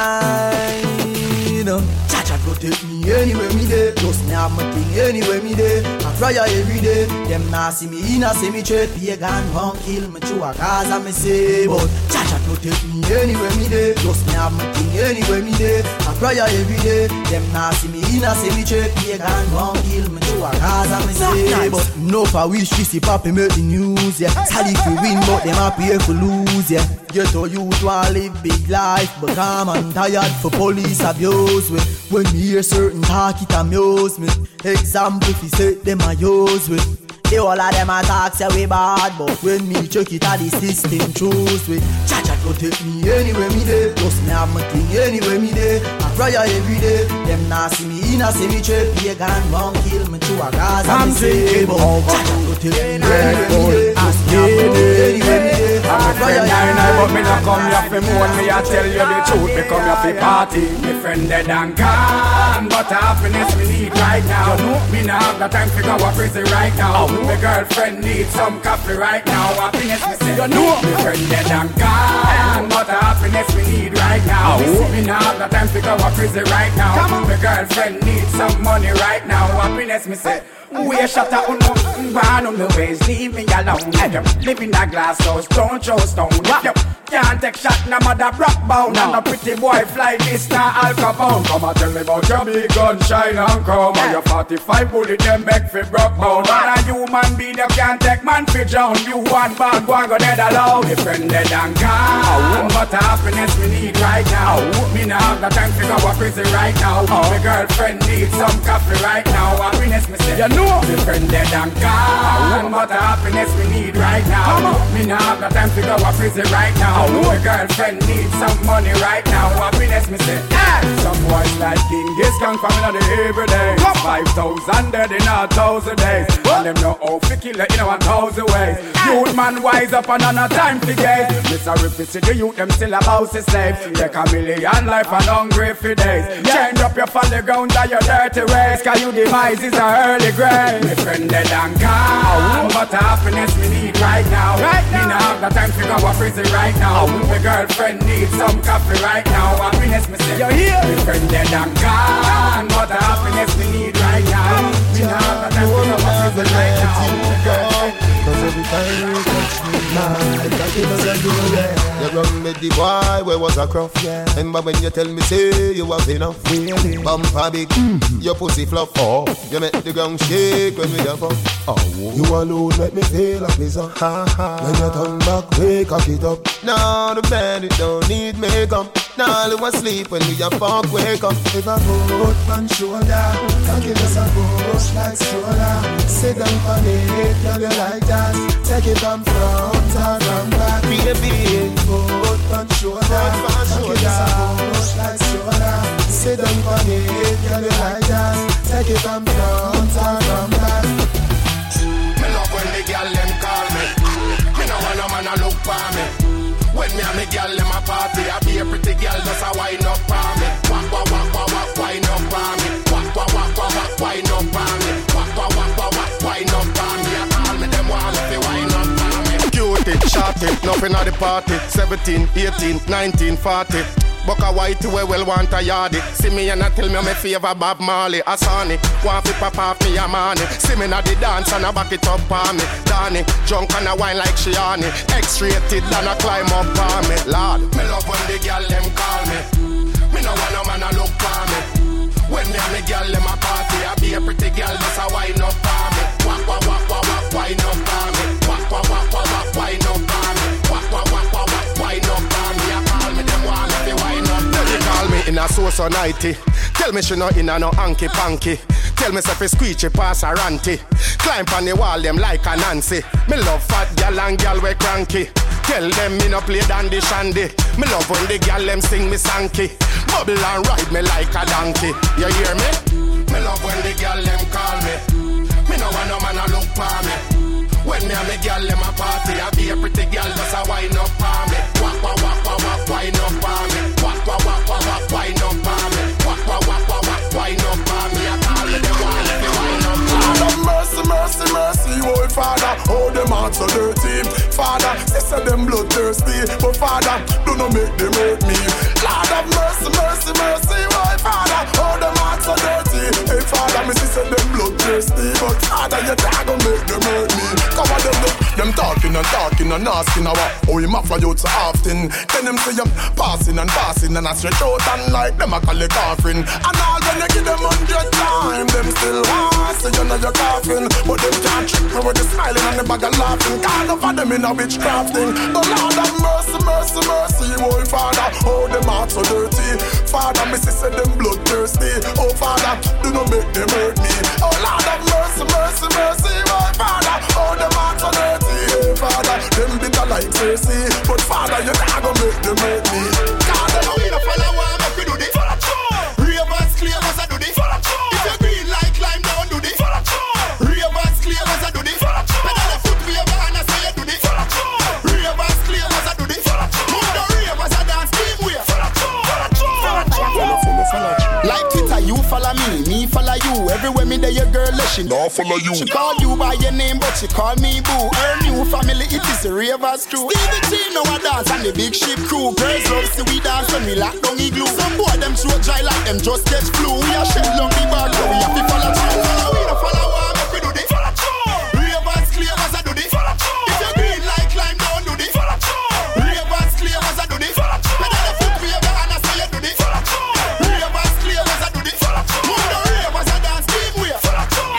mind. Cha-cha protect me anywhere me day. Just me have my thing anywhere me day. I prayer every day. Them nah see me in a cemetery. Pagan won't kill me through a cause I me say. But cha-cha protect me anywhere me day. Just me have my thing anywhere me day. I prayer every day. Them nah see me in a cemetery. Pagan won't kill me through a cause I me say. But no for wish to see Papi make the news, yeah. Sally fi win but them happy for lose, yeah. Get to you to live big life, but I'm and tired for police abuse with. When me hear certain talk, it amuse me. Example, if you say them I use with. The whole of them attacks say we bad, but when me check it at the system choose with. Cha-cha protect me anywhere me day. Just me have my thing anywhere me day. I prayer every day. Them nah see me in a cemetery. Pagan won't kill me through a cause I'm say. But cha-cha protect me anywhere me day. Just me have my thing anywhere me day. I prayer every day. But me not come here for moan. Me I tell you the truth. Me come here for party. Me friend dead and gone, but happiness me need right now. You know me not have the time to go a prison right now. My girlfriend needs some coffee right now. Happiness me say, you know my friend dead and gone, but happiness we need right now. Me not have the time to go a prison right now. My girlfriend needs some money right now. Happiness me say, we a shut up on one on the ways, leave me alone. Live in a glass house, don't throw stone. If you can't take shot, no mother rock bound. And a pretty boy fly this now Al Capone. Come and tell me about your big gun, shine and come. And your forty-five bullet, them make fi broke bound. And a human being, you can't take man fi drown. You one bad, one go dead alone. My friend dead and gone, but happiness we need right now. Me not have the time to go a prison right now. My girlfriend needs some coffee right now. Happiness me say, you know my friend dead and gone, but happiness we need right now. Me not have the time to go a prison right now. My girlfriend needs some money right now. Happiness me say, hey. Some boys like Genghis Khan from in the every day. Five thousand dead in a thousand days. And them know how to kill it in a thousand ways. Youth man wise up and on a time to gaze. Mister Rippy the youth them still about to slave. Take a million life and hungry for days. Change up your folly ground and your dirty ways. Cause you demise is a early grave. My friend dead and gone, but happiness we need right now. Right now. Me not have the time to go a prison right now. My girlfriend needs some coffee right now. Happiness me say, you're here. My friend dead and gone, but happiness we need right now. Me not have the time to go a prison right now. Cause every time you touch me, man, I got it as I do that. You run with the boy where was a cruff, yeah. Remember when you tell me say you have enough, really? Bumper big, mm-hmm. Your pussy fluff, oh. You make the ground shake when we have up, oh. You alone make me feel like me so, ha ha. When you turn back, wake up it up. Now the bed it don't need makeup. Now you asleep when we a fuck wake up. If I put one shoulder, I give us a push like stroller. Sit down for me, girl you like that. Take it from front and from back. Baby, put one shoulder, I give us a push like stroller. Sit down for me, girl you like that. Take it from front and from back. Me love when the girl them call me. Me no want no man a look for me. When me and the girl them a party, I be a pretty girl just a wind up for me. Walk, walk, walk, walk, walk, wind up for me. Walk, walk, walk, walk, walk, wind up for me. Walk, walk, walk, walk, walk, wind up for me. I call me them want me wind up for me. Cutie, shorty, nothing at the party. Seventeen, eighteen, nineteen, forty. Buck a whitey we well want a yardie. See me and I tell me me favor Bob Marley. Asani, want fi pop off me a money. See me na the dance and I back it up on me. Danny, drunk and a wine like Shiani. X-rated and I climb up on me. Lord, me love when the girl them call me. Me no want no man a look for me. When me and me girl them a party, I be a pretty girl just a wine up for me. Wak wak wak wak wak wine up for me. Wak wak wak wak wak wine up for me. Wak wak wak wak wak wine up for me. I call me them want me fi wine up. They call me in a so-so nighty. Tell me she no in a no hanky panky. Tell me if it's squeechy pass a ranty. Climb on the wall them like a Nancy. Me love fat gal and gal we cranky. Tell them me no play dandy shandy. Me love when the gal them sing me sanky. Bubble and ride me like a donkey. You hear me? Me love when the gal them call me. Me no want no man a look for me. When me and me gal them a party, I be a pretty gal just a wine up for me. Wak wak wak wak wak wine up for me. Wak wak wak wak wak wine up for me. Wak wak wak wak wak wine up for me. I call me them want me wine up for me. Lord have mercy, mercy, mercy, oh Father, oh them hearts so dirty. Father, sister them bloodthirsty, but Father, do not make them hurt me. Lord have mercy, mercy, mercy, oh Father, oh them hearts so dirty. Hey Father, me sister them bloodthirsty, but Father, you can't go make them hurt me. Come on, them, them talking and talking and asking our, oh you mafia you so often. Then them say I'm passing and passing and I stretch out and like them a call it offering. And all when you give them hundred times, them still want say you know you're coughing, but them can't trick me with the smiling and the bag of laughing. Can't over them in a witchcraft thing. The Lord have mercy, mercy, mercy, oh Father, oh them hearts so dirty. Father, me sister them bloodthirsty. Oh Father, do not make them hurt me. Oh Lord have mercy, mercy, mercy, oh Father, oh them hearts so dirty. Hey Father, them bitter like Cersei, but Father, you can't go make them hurt me. God, them we no follow one, make we do the follow through. Ravens clear as I do the follow through. If you green like climb down, do the follow through. Ravens clear as I do the follow through. Pedal the foot wave and I say you do the follow through. Ravens clear as I do the follow through. Move the ravens and dance team way. Follow through, follow through, follow through. Like Twitter, you follow me, me follow you. Everywhere me there, your girl listen. Now follow you. She call you by your name, but she call me boo. Her new family, it is the Ravens crew. Stevie T know a dance and the big ship crew. Girls love see we dance when we lock down igloo. Some boy them throat dry like them just catch flu. We are shed long the bar, so we have to follow through. We don't follow one, make we do the follow through. Ravens clear as I do the follow through. If you green like climb down, do the follow through. Ravens clear as I do the follow through. Pedal the foot wave and I say you do the follow through. Ravens clear as I do the follow through. Move the ravens and dance team way. Follow through,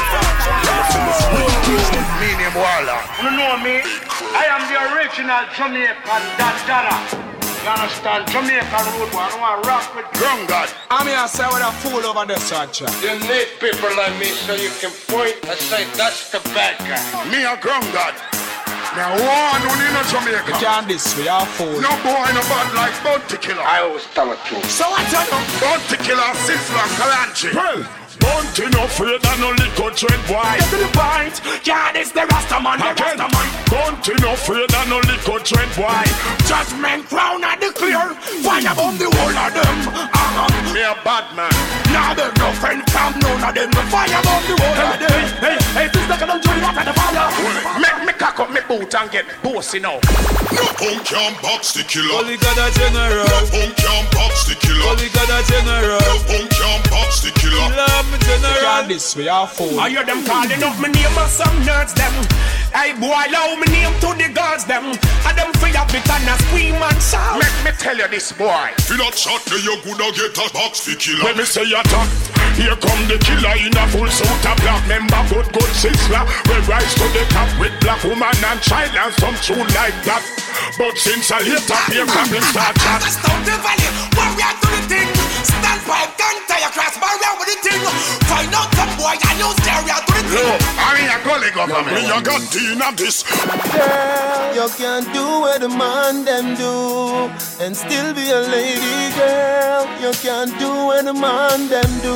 follow through. Me name Walla. You know me? I am the original Jamaican Dandana. You understand? Jamaican road boy. I don't want to rock with Drum God. I'm here to say what a fool over there, Sacha. You need people like me so you can point and say that's the bad guy. Me a Drum God. Now one who need no Jamaica. You can't this way, you're a fool. No boy no bad like Bounty Killer. I always tell it to you. So what you know? Bounty Killer, Sizzler, Kalanchi. Well, Bounty no afraid of no liquor trend boy. Get to the point. Yeah, this the Rasta man, the Rasta man. Bounty no afraid of no liquor trend boy. Judgment crown at the clear. Fire bomb the whole of them. Uh-huh. Me a bad man. Now them no friend come, none of them. Fire bomb the whole of them. Hey, hey, this nigga don't join up at the fire. Make me cock up me boot and get bossy now. No punk can box the killer. Only God a general. No punk can box the killer. Only God a general. No punk can box the killer. Love me general. This way, I fool. I hear them calling up my name and some nerds them. Hey boy, allow me name to the girls them. And them free up it and a scream and shout. Make me tell you this boy. If you not shot me, you gonna get a box the killer. When me say attack, here come the killer in a full suit of black. Member good good sizzler. We rise to the top with black woman and child and some tune like that. But since I hit up here, come and start chat. Just down the valley, what we are to the thing. Stand pipe, gun tie across barrier with the thing. Find out some boy and use stereo to the thing. No, I ain't a colleague of me. You got Dean of this. Girl, you can't do what the man them do and still be a lady, girl. You can't do what the man them do.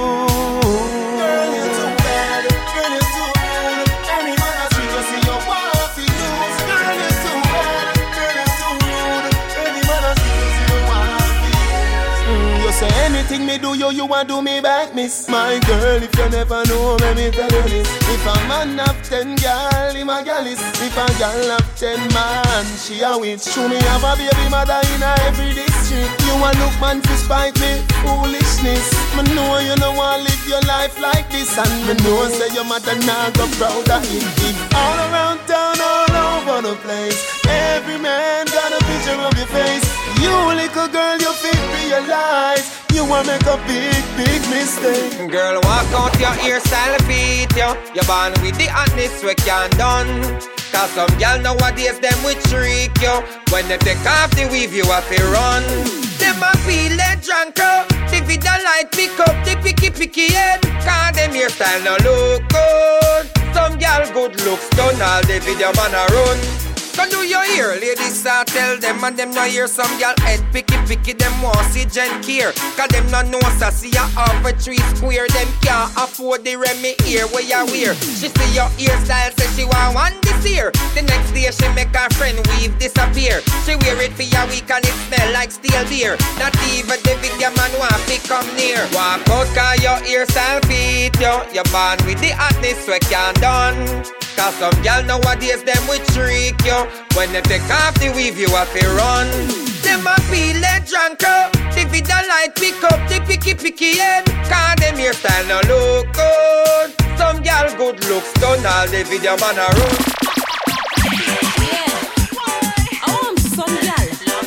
Girl, you're too bad. Girl, you're too rude. Any man I treat you, see your wife he use. Girl, you're too bad. Girl, you're too rude. Any man I treat you, see your wife he use. Mm, you say anything me do you, you want do me back, miss. My girl, if you never know, let me tell you this. If a man have ten girl, him a gal is. If a gal have ten man, she a witch. Show me have a baby mother in a every district. You a look man to spite me, foolishness. Me know you don't want live your life like this, and me know say your mother not go proud of it. It all around town, all over the place. Every man got a picture of your face. You little girl, you fit realize you wanna make a big, big mistake. Girl, walk out your hairstyle beat you. You're born with the hotness we can't done. Cause some gal nowadays them will trick you. When they take off the weave you have to run. Them a feel like drunk up. The video light pick up the picky picky head. Cause them hairstyle no look good. Some gal good looks done. All the video man a run. So do you hear, ladies, I tell them and them not hear some gal head picky picky, them want see Jen care. Cause them not know so see ya off a tree square. Them can't afford the Remy ear where you wear. She see your hairstyle, say she want one this year. The next day she make her friend weave disappear. She wear it for a week and it smell like steel beer. Not even the video man want to come near. Walk out cause your hairstyle fit you. You're born with the hotness we can't done. Cause some gal nowadays them will trick you. When they take off the weave you have to run. Them a feel like drunk up. The video light pick up the picky picky head. Cause them hairstyle no look good. Some gal good looks done. All the video man a run. I want some gal.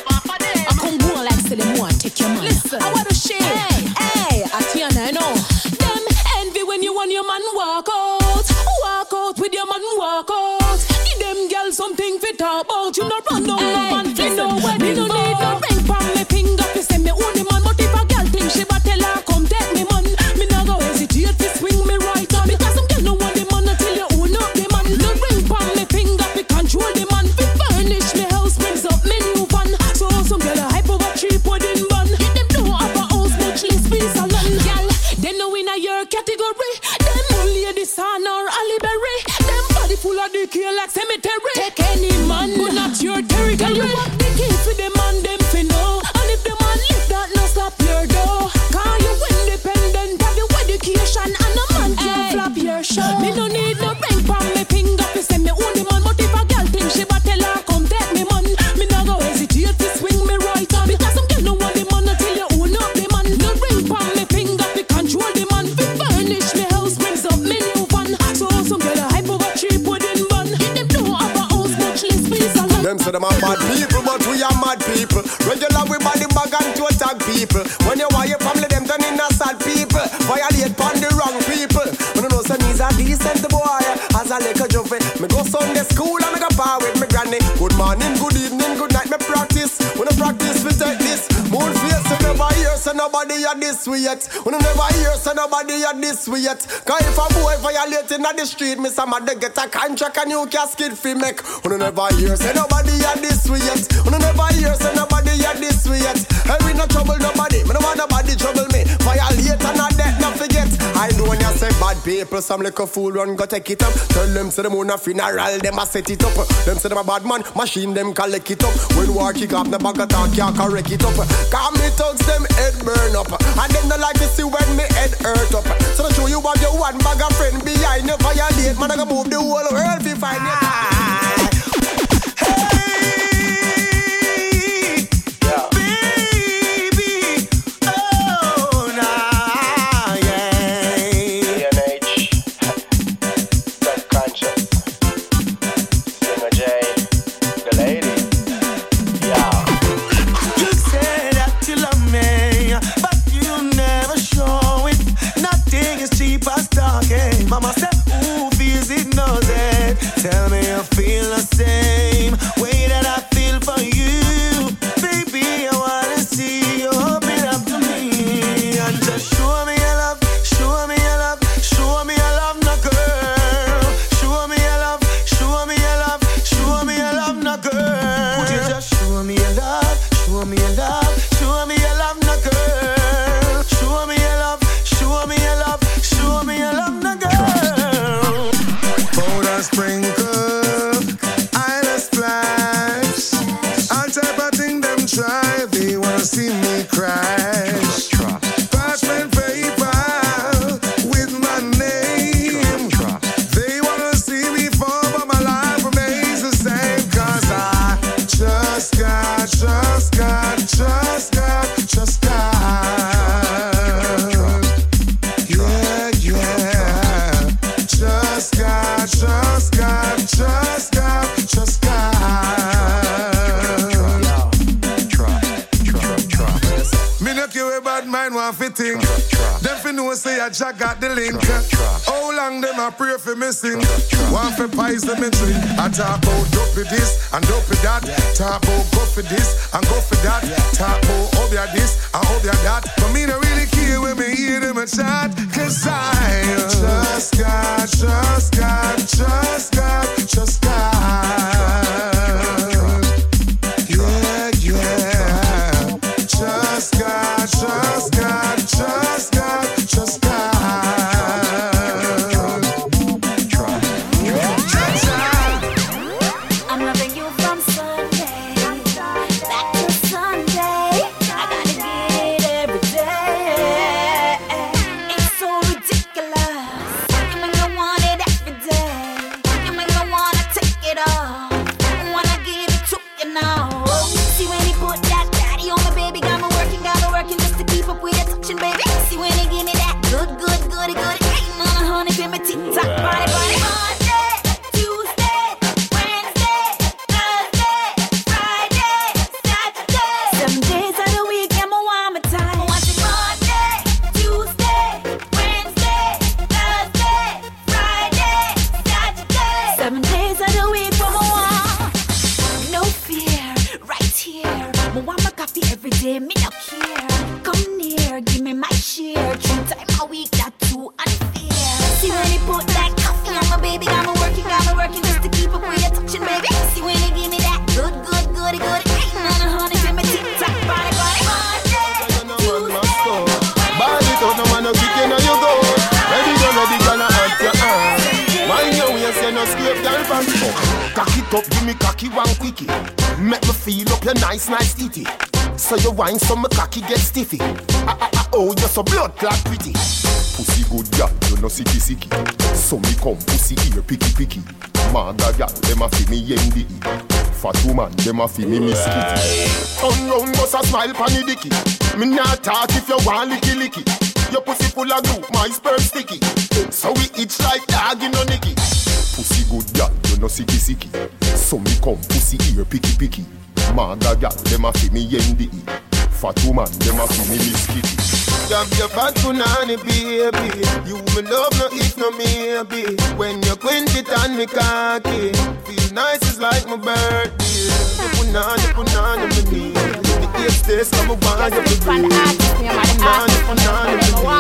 I come go like say them want take your man. Listen, I want to share. Hey, hey, Atiana, I know. Them envy when you want your man walk out. Walk out with your man walk out. Give them girl something fit talk about. You not run down no man fit no wedding. You don't need no ring from me finger. You say me own the man, but if a girl think she but tell her come take me man. Me not go hesitate to swing me right on. Because some girl no want the man until you own up the man. No ring from me finger, we control the man. We furnish me house, brings up me new van. So some girl a hype over cheap wedding bun. Them don't have a house, much less piece of land. Girl, they know in a your category. Them only the son or Ali Berry. Them body full of decay like cemetery. Take any man, but not your territory. Girl, you walk the key for the man, them fi know. And if the man live that, no stop your door. Cause you independent, have your education, and a man can't flop your show. Me no need no ring from me finger. You say me own the man, but if a girl think she but tell her come take me man. Me no go hesitate to swing me right on. Because some girl no want the man until you own up the man. No ring from me finger, we control the man. We furnish me house, brings up me new van. So some girl a hype over cheap wedding bun. Them don't have a house, much less piece of land. Them say them are mad people, but we are mad people. Regular we body bag and to attack people. When you want your family, them turn in a sad people. Violate on the wrong people. When you know some is a decent boy. As a little jovey, me go Sunday school and me go bar with me granny. Good morning, good evening, good night, me practice. When I practice, we take this. Moon face, so never hear, so nobody at this way yet. When I never hear, so nobody at this way yet. Cause if a boy violate in the street, me some of get a contract and you casket fi make. When I never hear, so nobody at this way yet. When I never hear, so nobody at this way yet. Hey, we no trouble nobody, me no want nobody trouble me. Violate and not death, not forget. I know when you say bad people, some little fool run go take it up. Tell them say them on a funeral, them a set it up. Them say them a bad man, machine them collect it up. When war kick off, the bag of talk can't correct it up. Cause me thugs them head burn up. And them no like to see when me head hurt up. So to show you have your one bag of friend behind you violate. Man I go move the whole world to find you. Mama said, who feels it knows it. Tell me you feel the same way that I feel for you. Baby, I wanna see you open up to me. And just show me your love, show me your love, show me your love, no girl. Show me your love, show me your love, show me your love, no girl. Would you just show me your love, show me your love, show me your love, no girl. Show me your love, show me your love, show me your love, no girl. Powder sprinkle, eyeless splash. All type of thing them try. They wanna see me cry. Parchment paper with my name. They wanna see me mind want fitting. Them fi know say a Jack got the link. How long them a pray for missing? Want for pies them me drink. I talk about dopey this and dopey that. Talk about go for this and go for that. Talk about obia this and obia that. But me no really care when me hear them a chat. Cause I trust God, trust God, trust God, trust God. Yeah, yeah. Trust God, trust God, trust God, trust God. I'm loving you from Sunday back to Sunday. I gotta get it every day. It's so ridiculous. You make me want it every day. You make me wanna take it all. Wanna give it to you now. See when he put that daddy on me, baby, got me working, got me working just to keep up with the touching, baby. See when he give me that good, good, goody, goody. Ain't on a honey, give me tick-tock, body, body. Monday, Tuesday, Wednesday, Thursday, Friday, Saturday. Seven days of the week, yeah, me want my time. I want it Monday, Tuesday, Wednesday, Thursday, Friday, Saturday. Seven days of the week, but me want no fear, right here. Me want my coffee every day, me no care. Come near, give me my share. Three times a week, that too unfair. See when he put that coffee on my baby, got me working, got me working just to keep up with your touching, baby. See when he give me that good, good, goody, goody. Ain't on a honey, give me tick-tock, body, body. Monday, Tuesday, Ball it out, no man no kick in on your goal. Ready, go, ready, gonna hunt your arm. Mind your waist, you no escape, girl, from cock it up, give me cocky one quickie. Make me feel up your nice, nice titty. So you wine, so my cocky get stiffy. Ah, ah, ah, oh, you're so blood clot pretty. Pussy good gal, you no sicky sicky. So me come pussy ear picky picky. Maga gal, dem a fi me M D E. Fat woman, dem a fi me Miss Kitty. Turn round, bust a smile pon the dicky. Me not talk if you want licky licky. Your pussy full of glue, my sperm sticky. So we itch like dog in no nicky. Pussy good gal, you no sicky sicky. So me come pussy ear picky picky. Maga gal, dem a fi me M D E. Fat woman, dem a fi me Miss Kitty. Grab your fat punani, baby. You me love no if no maybe. When you quint it on me cocky, feel nice, it's like my birthday. You punani, punani, me need. The eight days, I'm a wine, you be breathe. Punani, punani,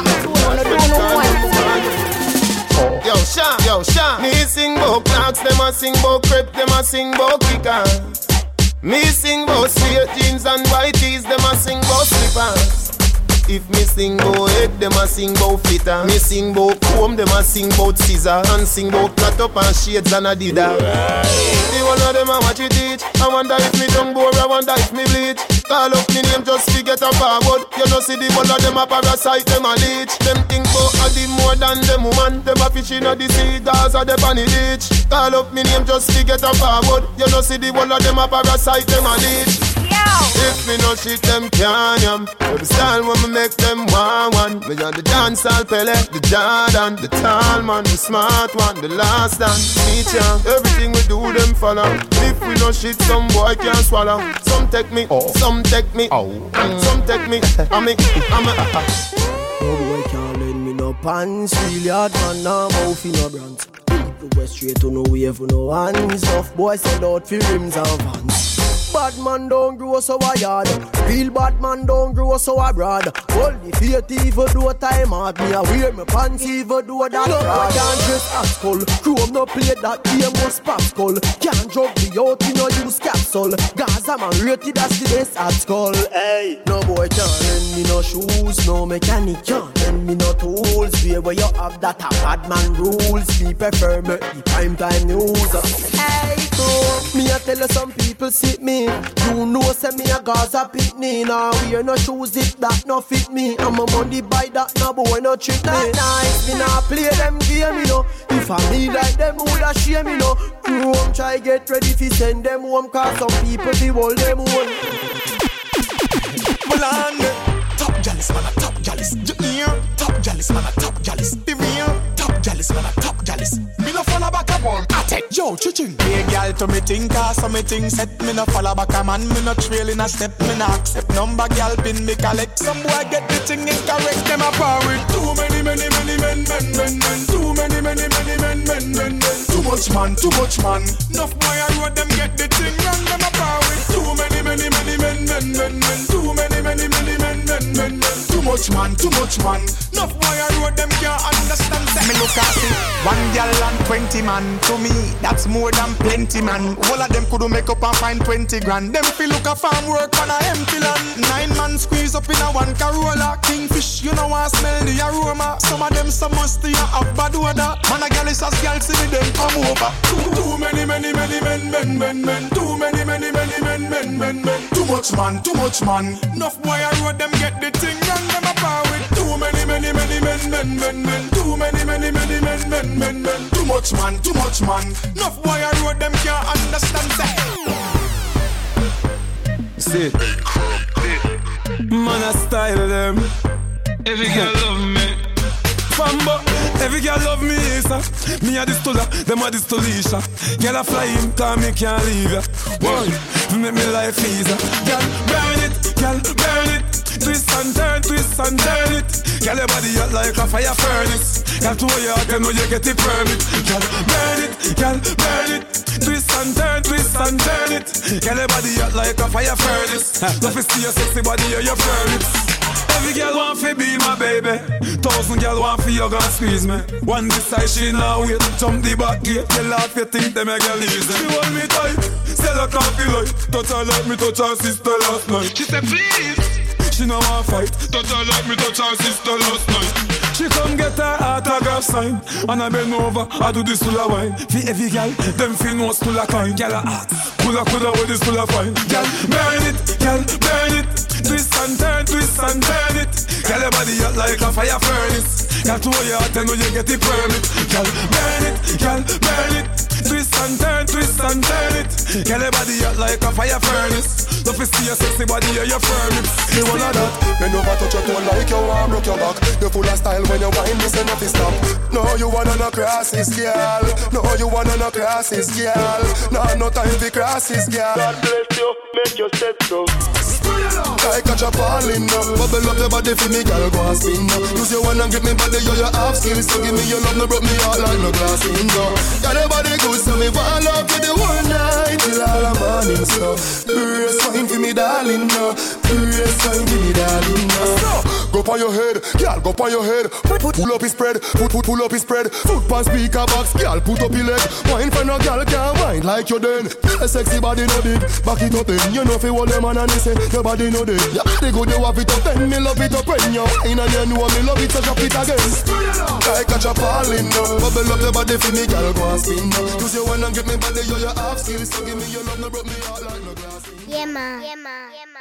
me need. Yo, Sean, yo, Sean. Me sing bout clocks, them a sing bout crepe, them a sing bout kickers. Me sing bout straight jeans and white tees, them a sing bout slippers. If me sing bout head, them a sing bout flitter. Me sing bout comb, them a sing bout scissor. And sing bout cut up and shades and Adidas. The one of them a watch it teach. I wonder if me tongue bore, I wonder if me bleach. Call up me name just to get a forward. You know see the one of them a parasite, them a leech. Them think bout a the more than them woman. Them a fish in a the sea, dogs a the panny ditch. Call up me name just to get a forward. You know see the one of them a parasite, them a leech. If me no shit, them can't yam. Every style when me make them one one. Me on the dancehall Pele, the Jordan, the tall man, the smart one, the last dance teacher. Everything we do, them follow. If we no shit, some boy can't swallow. Some take me, oh. some take me, oh. mm. some take me. I'm me, I'm a. No boy can't lend me no pants. Really hard man, no mouth in no brands. People go straight to no wave for no hands. Tough boy sell out for rims and vans. Bad man don't grow so wired. Real bad man don't grow so abroad. Only faith even do time at me. I wear my pants even do that. No, I can't dress as skull. Chrome no play that game must Pascal. Can't drug me out, you no use capsule. Gaza man rated as the best at skull. Hey, no boy can't lend me no shoes. No mechanic can't lend me no tools. Where where you have that a bad man rules. Me prefer me the prime time news. Hey, so me I tell you some people sit me. You know say me a Gaza pitney. Nah wear no shoes if that no fit me. I'm a money buy that no boy no trick me. Nice, me nah play them game you know. If I me like them woulda shame you know. You home try get ready fi send them home. Cause some people be hold them home. Malande, top jealous man a top jealous. You hear? Top jealous man a top jealous. The real top jealous man a top jealous. Me no follow back up on. I take yo chiching. Hey girl to me think, cause so me think set me no follow back a man, me no trail in a step, me no accept number girl pin me collect. Some boy get the thing incorrect, them a power with too many, many, many men, men, men, men. Too many, many, many men, men, men, men. Too much man, too much man. Enough boy I road them get the thing wrong, them a power with too many, many, many men, men, men, men. Too many, many, many men, men, men, men. Too much man, too much man. Enough boy I road them can't understand. Say me look at it, one girl and twenty man. To me, that's more than plenty man. All of them could make up and find twenty grand. Them feel look a farm work on a empty land. Nine man squeeze up in a one Corolla. Kingfish, you know I smell the aroma. Some of them some musty and have bad odor. Man a girl is as girl see me them come over. Too, too many, many, many men, men, men, men. Too many, many, many men, men, men, men. Too much man, too much man. Enough boy I road them get the thing wrong. Them a power with too many, many, many men, men, men, men. Too many, many, many men, men, men, men. Too much man, too much man. Enough boy I road them can't understand. Say, man a style them. Every girl love me. Fambo, every girl love me, sir. Me a this Tula, them a this Tulisha. Girl a fly in, cause me can't leave ya. One, make me life easier. Girl, burn it, girl, burn it. Twist and turn, twist and turn it. Girl, your body hot like a fire furnace. Girl, to your heart, you know you get the permit. Girl, burn it, girl, burn it. Twist and turn, twist and turn it. Girl, your body hot like a fire furnace. Love to see your sexy body, you're your permit. Every girl want to be my baby. Thousand girl want to hug and squeeze me. One decide she now wait. Jump the back gate. Tell her if you think them a girl easy. She hold me tight. Sell her coffee light. Touch her like me touch her sister last night. She said please. She no want fight. Touch her like me touch her sister last night. She come get her autograph sign. And I bend over, I do this full of wine. For every girl, them feel no full of kind. Girl a hot, coulda coulda with this full of fine. Girl, burn it, girl, burn it. Twist and turn, twist and turn it. Girl, your body hot like a fire furnace. Girl, to your heart, you know you get the permit. Girl, burn it, girl, burn it. Twist and turn, twist and turn it. Girl, your body hot like a fire furnace. Love to see your sexy body, you're your permit. You wanna that? Bend over, touch your toe like you want broke your back. You full of style when you wind, this enough is stop. No, you wanna no crosses, girl. No, you wanna no crosses, girl. No, no time for crosses, girl. God bless you, make your step so. Like a falling now. Bubble up your body for me, girl, go and spin now. Use your one and give me body, yo, you have skills. So give me your love, no broke me out like no glass window. Got your body good, so me fall up for the one night till all the morning, so brace wine for me, darling, no. Brace wine for me, darling, no. Go on your head, girl, go on your head. Put, put, pull up his spread, put, put, pull up his spread. Foot pan speaker box, girl, put up your leg. Wine for no girl, can't wine like you then. A sexy body no big, back it up then. You know fi hold them on and they say your body no dead. Your body good, you have it up then. Me love it up when you wine and you know me love it, so drop it again. Like a chop all in now. Bubble up your body for me, girl, go and spin now. Use your one and give me body, yo, you have skills. So give me your love, no broke me out like no glass. Yeah, man. Yeah, man. Yeah, man.